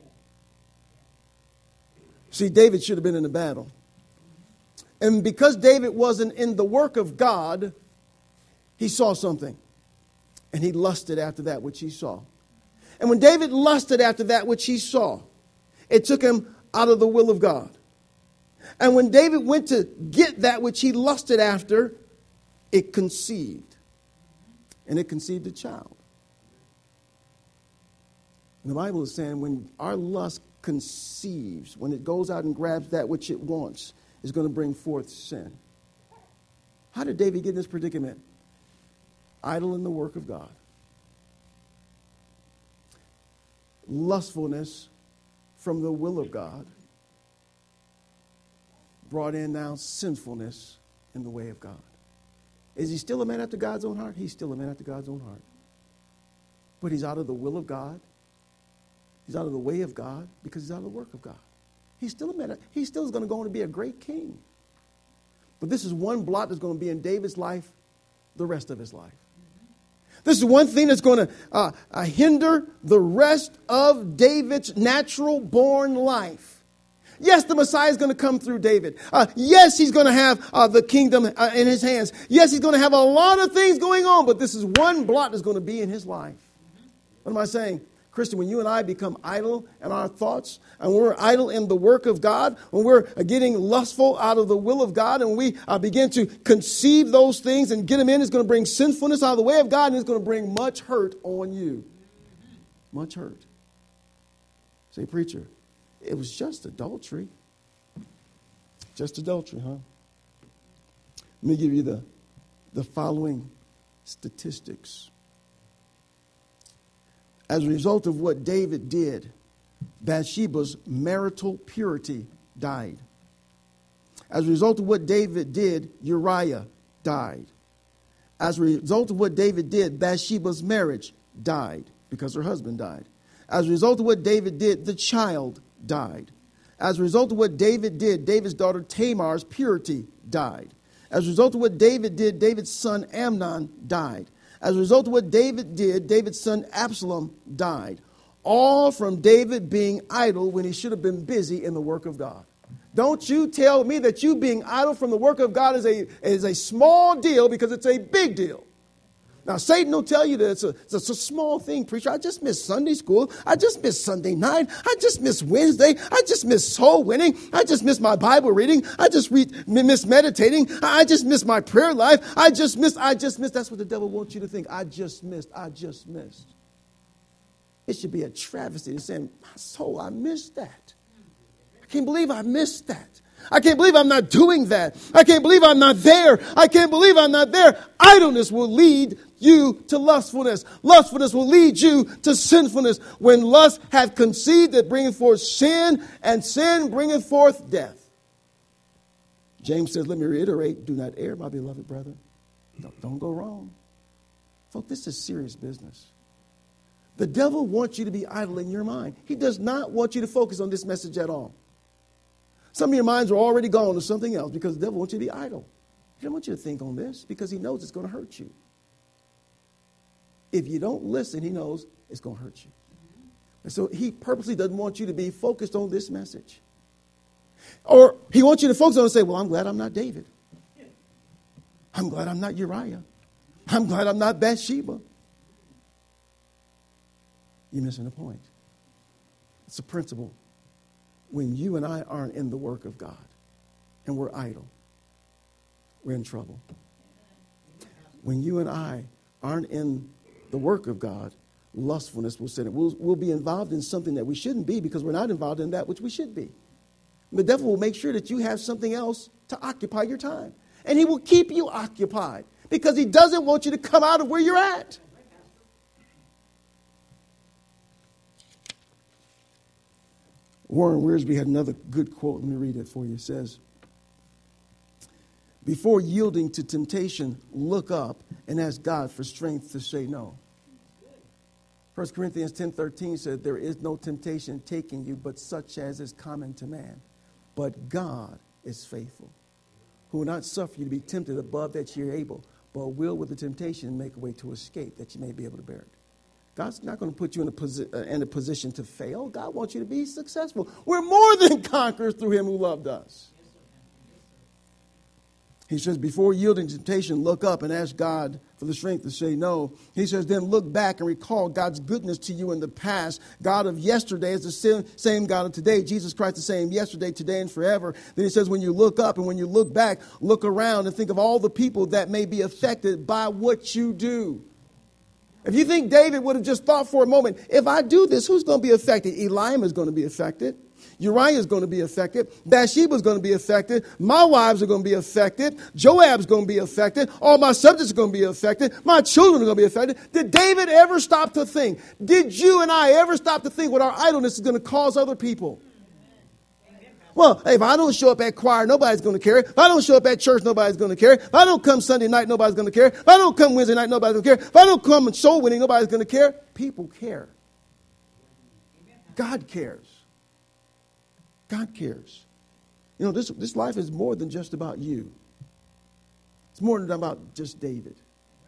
Speaker 1: See, David should have been in the battle. And because David wasn't in the work of God, he saw something. And he lusted after that which he saw. And when David lusted after that which he saw, it took him out of the will of God. And when David went to get that which he lusted after, it conceived. And it conceived a child. And the Bible is saying when our lust conceives, when it goes out and grabs that which it wants, is going to bring forth sin. How did David get in this predicament? Idle in the work of God. Lustfulness from the will of God brought in now sinfulness in the way of God. Is he still a man after God's own heart? He's still a man after God's own heart. But he's out of the will of God. He's out of the way of God because he's out of the work of God. He's still a man. He still is going to go on to be a great king. But this is one blot that's going to be in David's life the rest of his life. This is one thing that's going to hinder the rest of David's natural born life. Yes, the Messiah is going to come through David. Yes, he's going to have the kingdom in his hands. Yes, he's going to have a lot of things going on, but this is one blot that's going to be in his life. What am I saying? Christian, when you and I become idle in our thoughts, and we're idle in the work of God, when we're getting lustful out of the will of God, and we begin to conceive those things and get them in, it's going to bring sinfulness out of the way of God, and it's going to bring much hurt on you. Much hurt. Say, preacher, it was just adultery. Just adultery, huh? Let me give you the following statistics. As a result of what David did, Bathsheba's marital purity died. As a result of what David did, Uriah died. As a result of what David did, Bathsheba's marriage died because her husband died. As a result of what David did, the child died. As a result of what David did, David's daughter Tamar's purity died. As a result of what David did, David's son Amnon died. As a result of what David did, David's son Absalom died. All from David being idle when he should have been busy in the work of God. Don't you tell me that you being idle from the work of God is a small deal, because it's a big deal. Now, Satan will tell you that it's a small thing, preacher. I just missed Sunday school. I just missed Sunday night. I just missed Wednesday. I just missed soul winning. I just missed my Bible reading. I just missed meditating. I just missed my prayer life. I just missed. That's what the devil wants you to think. I just missed. It should be a travesty to say, my soul, I missed that. I can't believe I missed that. I can't believe I'm not doing that. I can't believe I'm not there. I can't believe I'm not there. Idleness will lead you to lustfulness. Lustfulness will lead you to sinfulness. When lust hath conceived, it bringeth forth sin, and sin bringeth forth death. James says, let me reiterate, do not err, my beloved brethren. Don't go wrong. Folks, this is serious business. The devil wants you to be idle in your mind. He does not want you to focus on this message at all. Some of your minds are already gone to something else because the devil wants you to be idle. He doesn't want you to think on this because he knows it's going to hurt you. If you don't listen, he knows it's going to hurt you. And so he purposely doesn't want you to be focused on this message. Or he wants you to focus on it and say, well, I'm glad I'm not David. I'm glad I'm not Uriah. I'm glad I'm not Bathsheba. You're missing the point. It's a principle. When you and I aren't in the work of God and we're idle, we're in trouble. When you and I aren't in the work of God, lustfulness will set in. We'll be involved in something that we shouldn't be because we're not involved in that which we should be. The devil will make sure that you have something else to occupy your time. And he will keep you occupied because he doesn't want you to come out of where you're at. Warren Wiersbe had another good quote. Let me read it for you. It says, before yielding to temptation, look up and ask God for strength to say no. 1 Corinthians 10:13 said, there is no temptation taking you but such as is common to man. But God is faithful, who will not suffer you to be tempted above that you're able, but will with the temptation make a way to escape that you may be able to bear it. God's not going to put you in a position to fail. God wants you to be successful. We're more than conquerors through him who loved us. He says, before yielding to temptation, look up and ask God for the strength to say no. He says, then look back and recall God's goodness to you in the past. God of yesterday is the same God of today. Jesus Christ the same yesterday, today, and forever. Then he says, when you look up and when you look back, look around and think of all the people that may be affected by what you do. If you think David would have just thought for a moment, if I do this, who's going to be affected? Eliam is going to be affected. Uriah is going to be affected. Bathsheba is going to be affected. My wives are going to be affected. Joab's going to be affected. All my subjects are going to be affected. My children are going to be affected. Did David ever stop to think? Did you and I ever stop to think what our idleness is going to cause other people? Well, hey, if I don't show up at choir, nobody's going to care. If I don't show up at church, nobody's going to care. If I don't come Sunday night, nobody's going to care. If I don't come Wednesday night, nobody's going to care. If I don't come soul winning, nobody's going to care. People care. God cares. God cares. You know, this life is more than just about you. It's more than about just David.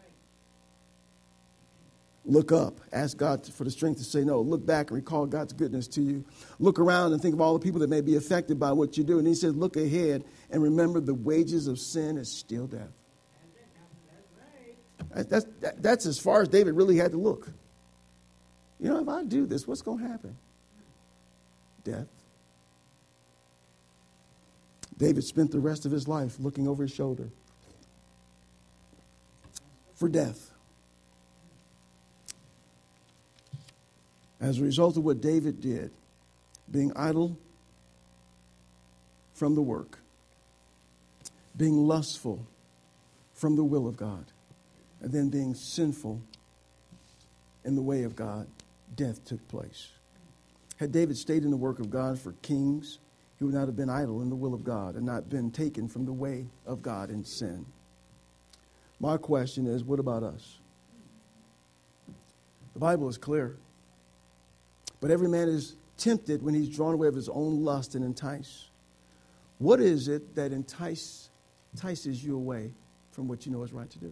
Speaker 1: Look up. Ask God for the strength to say no. Look back and recall God's goodness to you. Look around and think of all the people that may be affected by what you do. And he says, look ahead and remember the wages of sin is still death. That's as far as David really had to look. You know, if I do this, what's going to happen? Death. David spent the rest of his life looking over his shoulder for death. As a result of what David did, being idle from the work, being lustful from the will of God. And then being sinful in the way of God, death took place. Had David stayed in the work of God for kings, he would not have been idle in the will of God and not been taken from the way of God in sin. My question is, what about us? The Bible is clear. But every man is tempted when he's drawn away of his own lust and enticed. What is it that entices you away from what you know is right to do?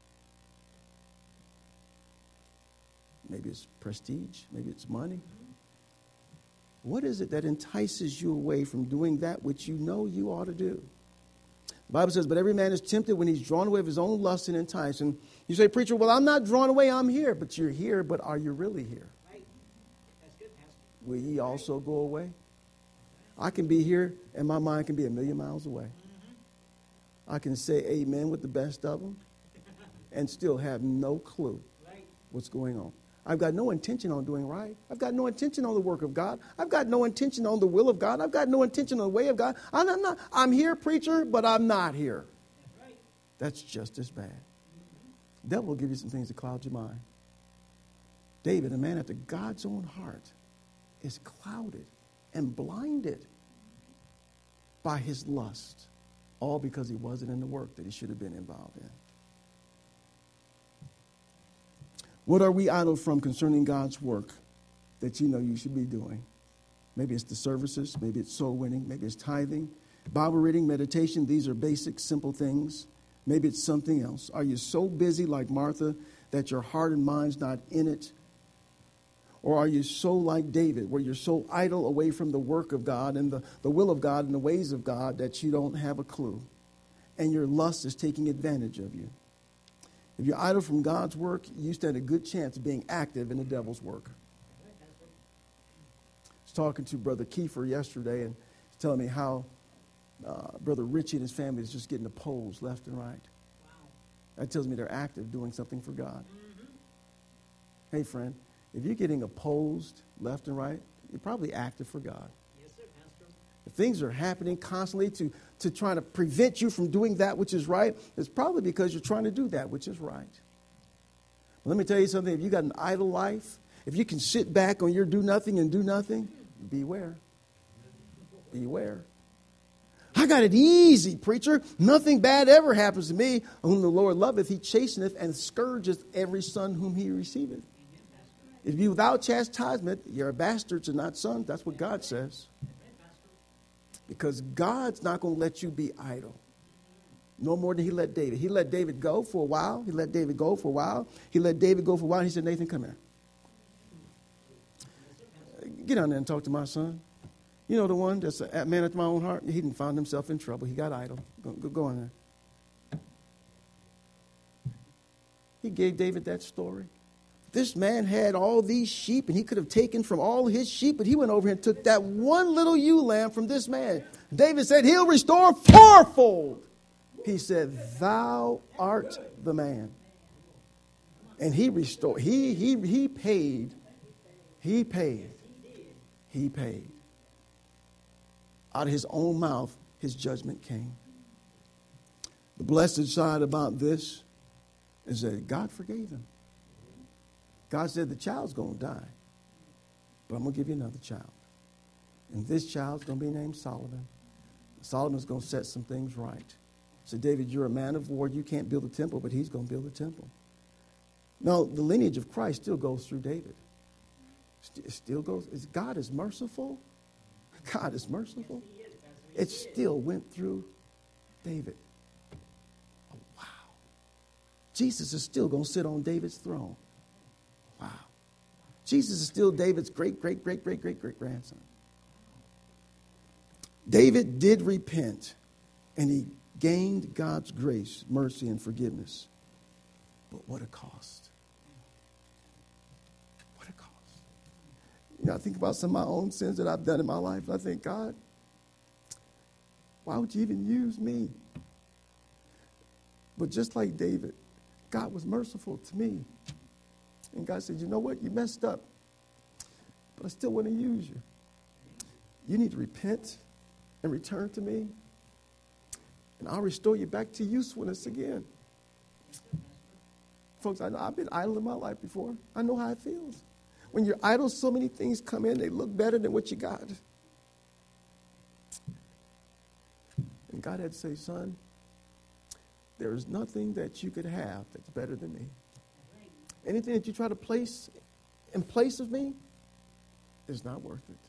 Speaker 1: Maybe it's prestige. Maybe it's money. What is it that entices you away from doing that which you know you ought to do? The Bible says, but every man is tempted when he's drawn away of his own lust and enticed. And you say, preacher, well, I'm not drawn away, I'm here. But you're here, but are you really here?
Speaker 4: Right. That's good, Pastor.
Speaker 1: Will ye also go away? I can be here, and my mind can be 1,000,000 miles away. I can say amen with the best of them and still have no clue
Speaker 4: Right.
Speaker 1: what's going on. I've got no intention on doing right. I've got no intention on the work of God. I've got no intention on the will of God. I've got no intention on the way of God. I'm here, preacher, but I'm not here.
Speaker 4: That's right.
Speaker 1: That's just as bad. The devil will give you some things to cloud your mind. David, a man after God's own heart, is clouded and blinded by his lust, all because he wasn't in the work that he should have been involved in. What are we idle from concerning God's work that you know you should be doing? Maybe it's the services, maybe it's soul winning, maybe it's tithing, Bible reading, meditation. These are basic, simple things. Maybe it's something else. Are you so busy like Martha that your heart and mind's not in it? Or are you so like David, where you're so idle away from the work of God and the will of God and the ways of God that you don't have a clue, and your lust is taking advantage of you? If you're idle from God's work, you stand a good chance of being active in the devil's work. I was talking to Brother Kiefer yesterday, and he's telling me how Brother Richie and his family is just getting opposed left and right.
Speaker 4: Wow.
Speaker 1: That tells me they're active doing something for God. Hey, friend, if you're getting opposed left and right, you're probably active for God.
Speaker 4: Yes, sir, Pastor.
Speaker 1: If things are happening constantly to try to prevent you from doing that which is right, it's probably because you're trying to do that which is right. But let me tell you something. If you got an idle life, if you can sit back on your do nothing and do nothing, beware. Beware. I got it easy, preacher. Nothing bad ever happens to me. Whom the Lord loveth, he chasteneth and scourgeth every son whom he receiveth. If you without chastisement, you're a bastard and not son. That's what God says. Because God's not going to let you be idle. No more than he let David. He let David go for a while. He let David go for a while. He let David go for a while. He said, Nathan, come here. Get on there and talk to my son. You know the one that's a man after my own heart? He didn't find himself in trouble. He got idle. Go on there. He gave David that story. This man had all these sheep, and he could have taken from all his sheep, but he went over and took that one little ewe lamb from this man. David said, he'll restore fourfold. He said, thou art the man. And he restored. He paid. He paid. He paid. Out of his own mouth, his judgment came. The blessed side about this is that God forgave him. God said the child's going to die, but I'm going to give you another child. And this child's going to be named Solomon. Solomon's going to set some things right. So, David, you're a man of war. You can't build a temple, but he's going to build a temple. Now, the lineage of Christ still goes through David. It still goes. God is merciful. God is merciful. It still went through David. Oh, wow. Jesus is still going to sit on David's throne. Wow. Jesus is still David's great-great-great-great-great-great-grandson. David did repent, and he gained God's grace, mercy, and forgiveness. But what a cost. What a cost. You know, I think about some of my own sins that I've done in my life, and I think, God, why would you even use me? But just like David, God was merciful to me. And God said, you know what? You messed up, but I still want to use you. You need to repent and return to me, and I'll restore you back to usefulness again. Folks, I know I've been idle in my life before. I know how it feels. When you're idle, so many things come in, they look better than what you got. And God had to say, son, there is nothing that you could have that's better than me. Anything that you try to place in place of me is not worth it.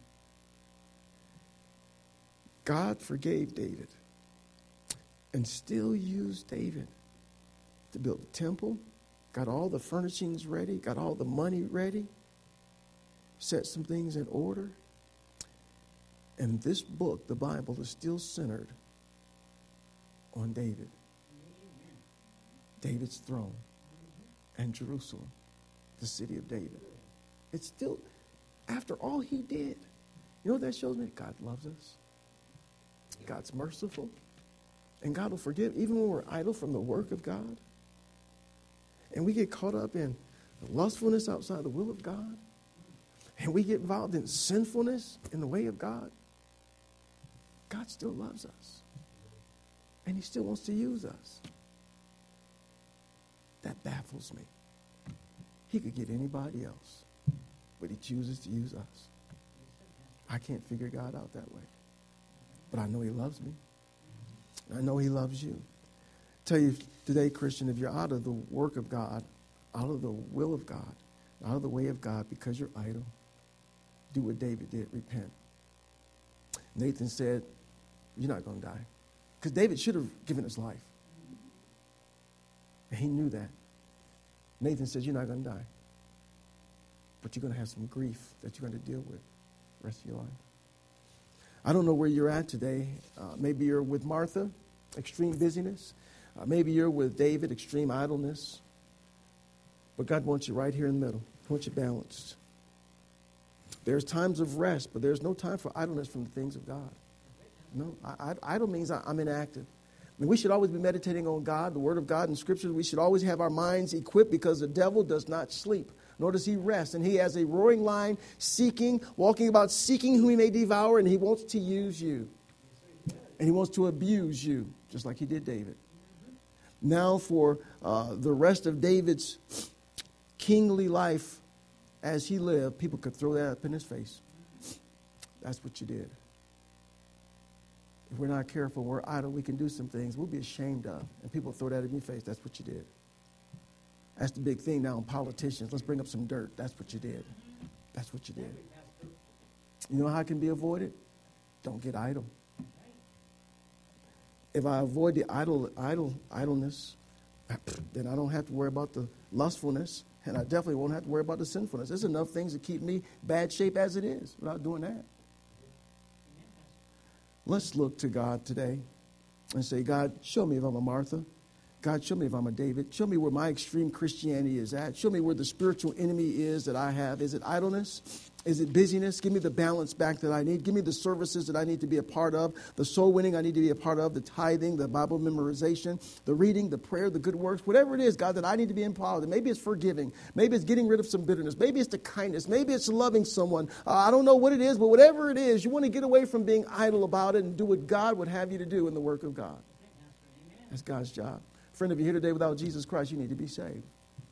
Speaker 1: God forgave David and still used David to build the temple, got all the furnishings ready, got all the money ready, set some things in order. And this book, the Bible, is still centered on David. David's throne and Jerusalem, the city of David. It's still, after all he did, you know what that shows me? God loves us. God's merciful. And God will forgive even when we're idle from the work of God. And we get caught up in lustfulness outside the will of God. And we get involved in sinfulness in the way of God. God still loves us. And he still wants to use us. That baffles me. He could get anybody else, but he chooses to use us. I can't figure God out that way. But I know he loves me. I know he loves you. Tell you today, Christian, if you're out of the work of God, out of the will of God, out of the way of God because you're idle, do what David did, repent. Nathan said, you're not going to die. Because David should have given his life. And he knew that. Nathan says, you're not going to die. But you're going to have some grief that you're going to deal with the rest of your life. I don't know where you're at today. Maybe you're with Martha, extreme busyness. Maybe you're with David, extreme idleness. But God wants you right here in the middle. He wants you balanced. There's times of rest, but there's no time for idleness from the things of God. No, idle means I'm inactive. I mean, we should always be meditating on God, the Word of God, and Scripture. We should always have our minds equipped because the devil does not sleep, nor does he rest. And he has a roaring lion walking about seeking whom he may devour, and he wants to use you. And he wants to abuse you, just like he did David. Now for the rest of David's kingly life as he lived, people could throw that up in his face. That's what you did. If we're not careful, we're idle, we can do some things we'll be ashamed of. And people throw that in your face. That's what you did. That's the big thing now in politicians. Let's bring up some dirt. That's what you did. That's what you did. You know how it can be avoided? Don't get idle. If I avoid the idleness, then I don't have to worry about the lustfulness, and I definitely won't have to worry about the sinfulness. There's enough things to keep me bad shape as it is without doing that. Let's look to God today and say, God, show me if I'm a Martha. God, show me if I'm a David. Show me where my extreme Christianity is at. Show me where the spiritual enemy is that I have. Is it idleness? Is it busyness? Give me the balance back that I need. Give me the services that I need to be a part of, the soul winning I need to be a part of, the tithing, the Bible memorization, the reading, the prayer, the good works, whatever it is, God, that I need to be involved in. Maybe it's forgiving. Maybe it's getting rid of some bitterness. Maybe it's the kindness. Maybe it's loving someone. I don't know what it is, but whatever it is, you want to get away from being idle about it and do what God would have you to do in the work of God. That's God's job. Friend, if you're here today without Jesus Christ, you need to be saved.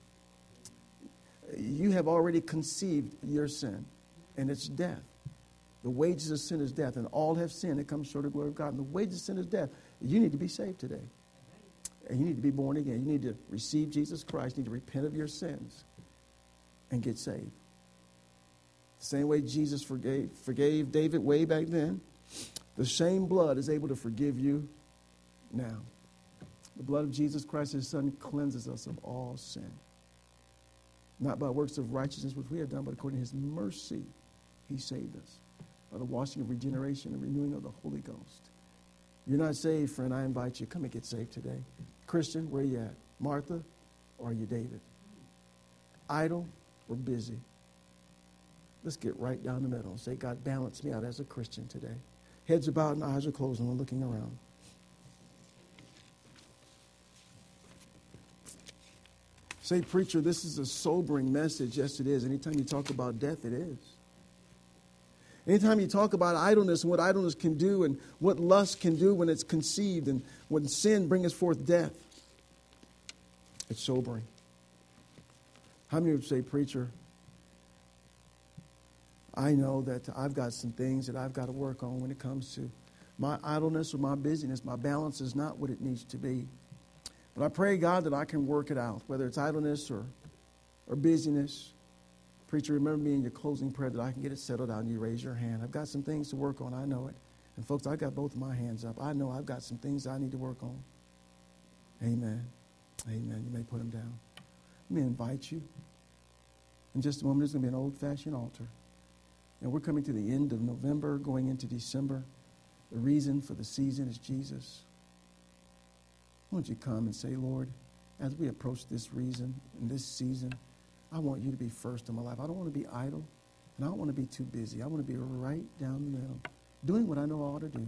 Speaker 1: You have already conceived your sin. And it's death. The wages of sin is death. And all have sinned and come short of the glory of God. And the wages of sin is death. You need to be saved today. And you need to be born again. You need to receive Jesus Christ. You need to repent of your sins and get saved. The same way Jesus forgave David way back then, the same blood is able to forgive you now. The blood of Jesus Christ, his Son, cleanses us of all sin. Not by works of righteousness which we have done, but according to his mercy, he saved us by the washing of regeneration and renewing of the Holy Ghost. You're not saved, friend. I invite you. Come and get saved today. Christian, where are you at? Martha, or are you David? Idle or busy? Let's get right down the middle and say, God, balance me out as a Christian today. Heads are bowed and eyes are closed and we're looking around. Say, preacher, this is a sobering message. Yes, it is. Anytime you talk about death, it is. Anytime you talk about idleness and what idleness can do and what lust can do when it's conceived and when sin brings forth death. It's sobering. How many would say, preacher, I know that I've got some things that I've got to work on when it comes to my idleness or my busyness. My balance is not what it needs to be. But I pray, God, that I can work it out, whether it's idleness or busyness. Preacher, remember me in your closing prayer that I can get it settled out, and you raise your hand. I've got some things to work on. I know it. And folks, I've got both of my hands up. I know I've got some things I need to work on. Amen. Amen. You may put them down. Let me invite you. In just a moment, there's going to be an old-fashioned altar. And we're coming to the end of November, going into December. The reason for the season is Jesus. Why don't you come and say, Lord, as we approach this reason and this season, I want you to be first in my life. I don't want to be idle, and I don't want to be too busy. I want to be right down the middle, doing what I know I ought to do.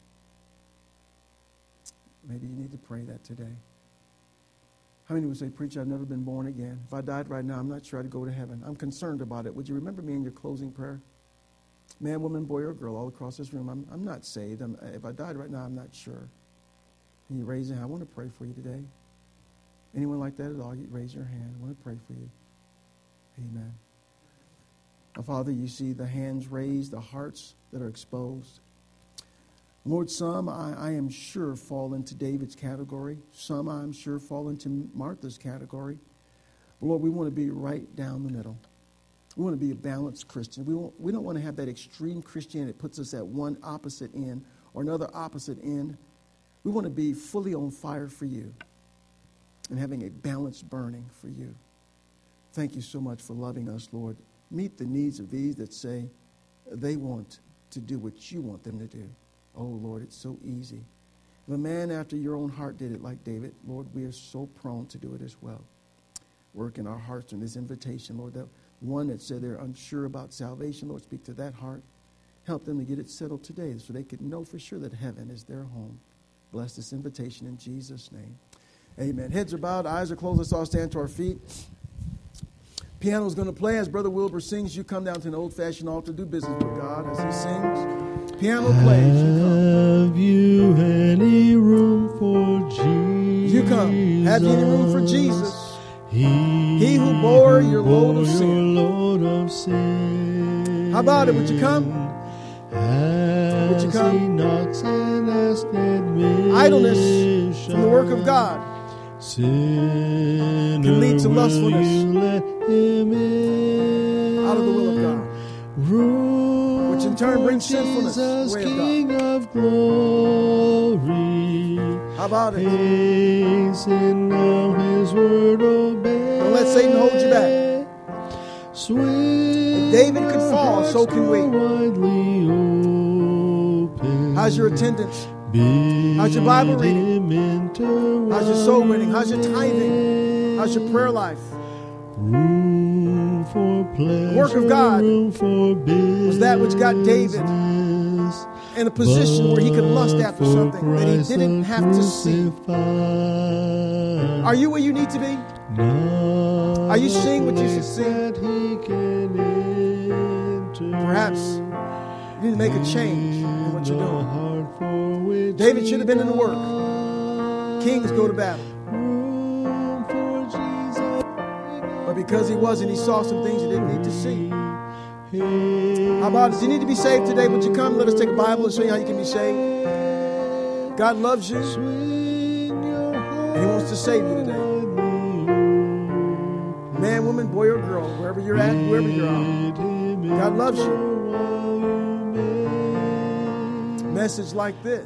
Speaker 1: Maybe you need to pray that today. How many would say, preacher, I've never been born again? If I died right now, I'm not sure I'd go to heaven. I'm concerned about it. Would you remember me in your closing prayer? Man, woman, boy, or girl, all across this room, I'm not saved. If I died right now, I'm not sure. Can you raise your hand? I want to pray for you today. Anyone like that at all? You raise your hand. I want to pray for you. Amen. Now, Father, you see the hands raised, the hearts that are exposed. Lord, some I am sure fall into David's category. Some I'm sure fall into Martha's category. But Lord, we want to be right down the middle. We want to be a balanced Christian. We don't want to have that extreme Christianity that puts us at one opposite end or another opposite end. We want to be fully on fire for you and having a balance burning for you. Thank you so much for loving us, Lord. Meet the needs of these that say they want to do what you want them to do. Oh, Lord, it's so easy. If a man after your own heart did it like David, Lord, we are so prone to do it as well. Work in our hearts in this invitation, Lord, that one that said they're unsure about salvation, Lord, speak to that heart. Help them to get it settled today so they could know for sure that heaven is their home. Bless this invitation in Jesus' name. Amen. Heads are bowed, eyes are closed. Let's all stand to our feet. Piano's going to play. As Brother Wilbur sings, you come down to an old-fashioned altar, do business with God as he sings. Piano plays, you come.
Speaker 2: Have you any room for Jesus?
Speaker 1: You come. Have you any room for Jesus? He who bore your load of sin. How about it? Would you come? Would you come? Idleness from the work of God can lead to lustfulness out of the will of God, which in turn brings sinfulness away of God. How about it? Don't let Satan hold you back. If David could fall, so can we. How's your attendance? How's your Bible reading? How's your soul winning? How's your tithing? How's your prayer life? The work of God was that which got David in a position where he could lust after something that he didn't have to see. Are you where you need to be? Are you seeing what you should see? Perhaps you need to make a change in what you're doing. David should have been in the work. Kings go to battle. But because he wasn't, he saw some things he didn't need to see. How about it? Do you need to be saved today? Would you come? Let us take a Bible and show you how you can be saved. God loves you. And he wants to save you today. Man, woman, boy, or girl, wherever you're at, wherever you are, God loves you. Message like this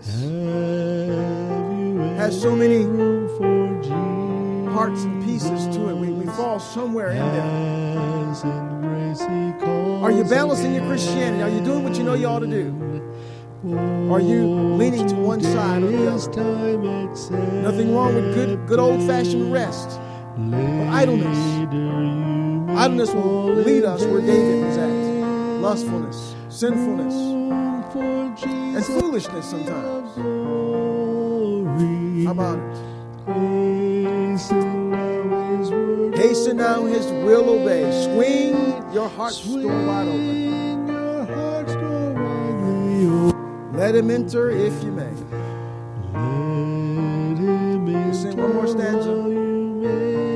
Speaker 1: has so many parts and pieces to it. We fall somewhere in there. Are you balancing your Christianity? Are you doing what you know you ought to do? Are you leaning to one side or the other? Nothing wrong with good old-fashioned rest. But idleness will lead us where David was at. Lustfulness, sinfulness, and foolishness sometimes. How about it? Hasten now his will obey. Swing your heart's door wide open. Let him enter if you may. We'll sing one more stanza.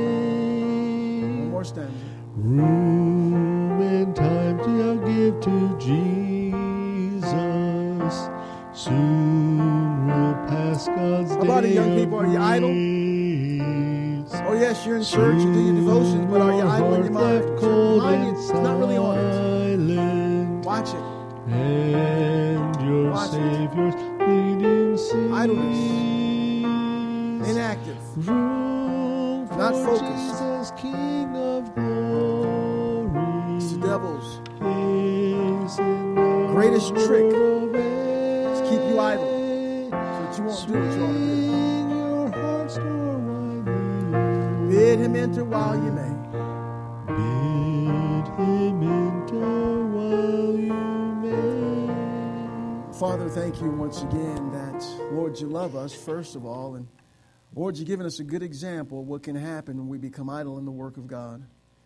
Speaker 1: lot of young people, are you idle? Oh, yes, you're in church, you do your devotions, but are you idle in your mind? Your mind is not really on it. Watch it.
Speaker 2: And your
Speaker 1: Watch it.
Speaker 2: Savior's leading sea.
Speaker 1: Idleness. Inactive. Not focused.
Speaker 2: Jesus, King of glory.
Speaker 1: It's the devil's
Speaker 2: Is in the
Speaker 1: greatest trick
Speaker 2: world
Speaker 1: is to keep you idle so that you won't do what you ought to do.
Speaker 2: Swing your heart's door widely.
Speaker 1: Bid him enter while you may.
Speaker 2: Bid him enter while you may.
Speaker 1: Father, thank you once again that, Lord, you love us, first of all, and Lord, you've given us a good example of what can happen when we become idle in the work of God.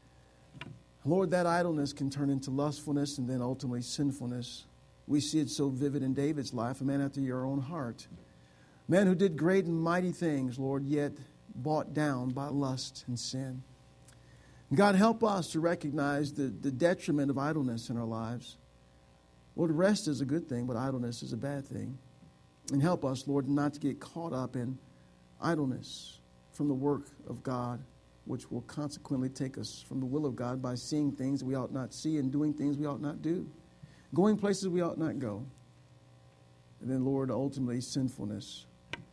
Speaker 1: Lord, that idleness can turn into lustfulness and then ultimately sinfulness. We see it so vivid in David's life, a man after your own heart. A man who did great and mighty things, Lord, yet bought down by lust and sin. God, help us to recognize the detriment of idleness in our lives. Lord, rest is a good thing, but idleness is a bad thing. And help us, Lord, not to get caught up in idleness from the work of God, which will consequently take us from the will of God by seeing things we ought not see and doing things we ought not do, going places we ought not go. And then, Lord, ultimately sinfulness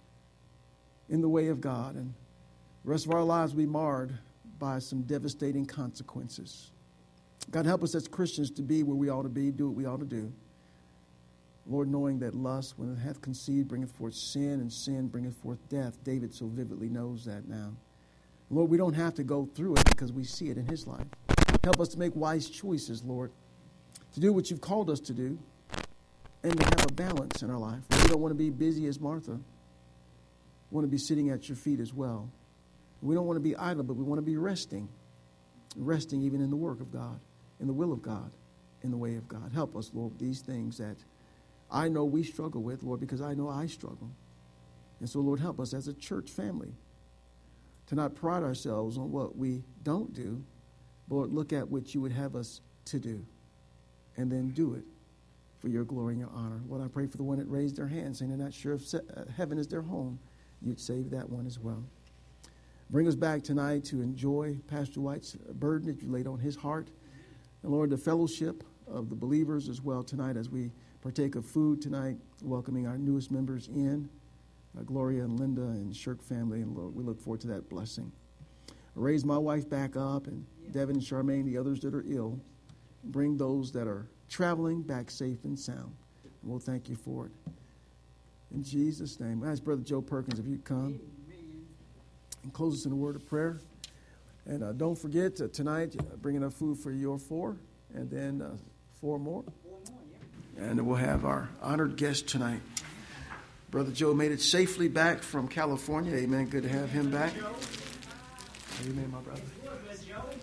Speaker 1: in the way of God. And the rest of our lives will be marred by some devastating consequences. God, help us as Christians to be where we ought to be, do what we ought to do. Lord, knowing that lust, when it hath conceived, bringeth forth sin, and sin bringeth forth death. David so vividly knows that now. Lord, we don't have to go through it because we see it in his life. Help us to make wise choices, Lord, to do what you've called us to do, and to have a balance in our life. We don't want to be busy as Martha. We want to be sitting at your feet as well. We don't want to be idle, but we want to be resting even in the work of God, in the will of God, in the way of God. Help us, Lord, these things that I know we struggle with, Lord, because I know I struggle. And so, Lord, help us as a church family to not pride ourselves on what we don't do, but Lord, look at what you would have us to do, and then do it for your glory and your honor. Lord, I pray for the one that raised their hand, saying they're not sure if heaven is their home. You'd save that one as well. Bring us back tonight to enjoy Pastor White's burden that you laid on his heart. And Lord, the fellowship of the believers as well tonight as we partake of food tonight, welcoming our newest members in, Gloria and Linda and Shirk family. And Lord, we look forward to that blessing. Raise my wife back up, and Devin and Charmaine, the others that are ill. Bring those that are traveling back safe and sound. And we'll thank you for it. In Jesus' name. I ask Brother Joe Perkins if you'd come and close us in a word of prayer. And don't forget, tonight, bring enough food for your 4, and then 4 more. And we'll have our honored guest tonight. Brother Joe made it safely back from California. Amen. Good to have him back. Amen, my brother.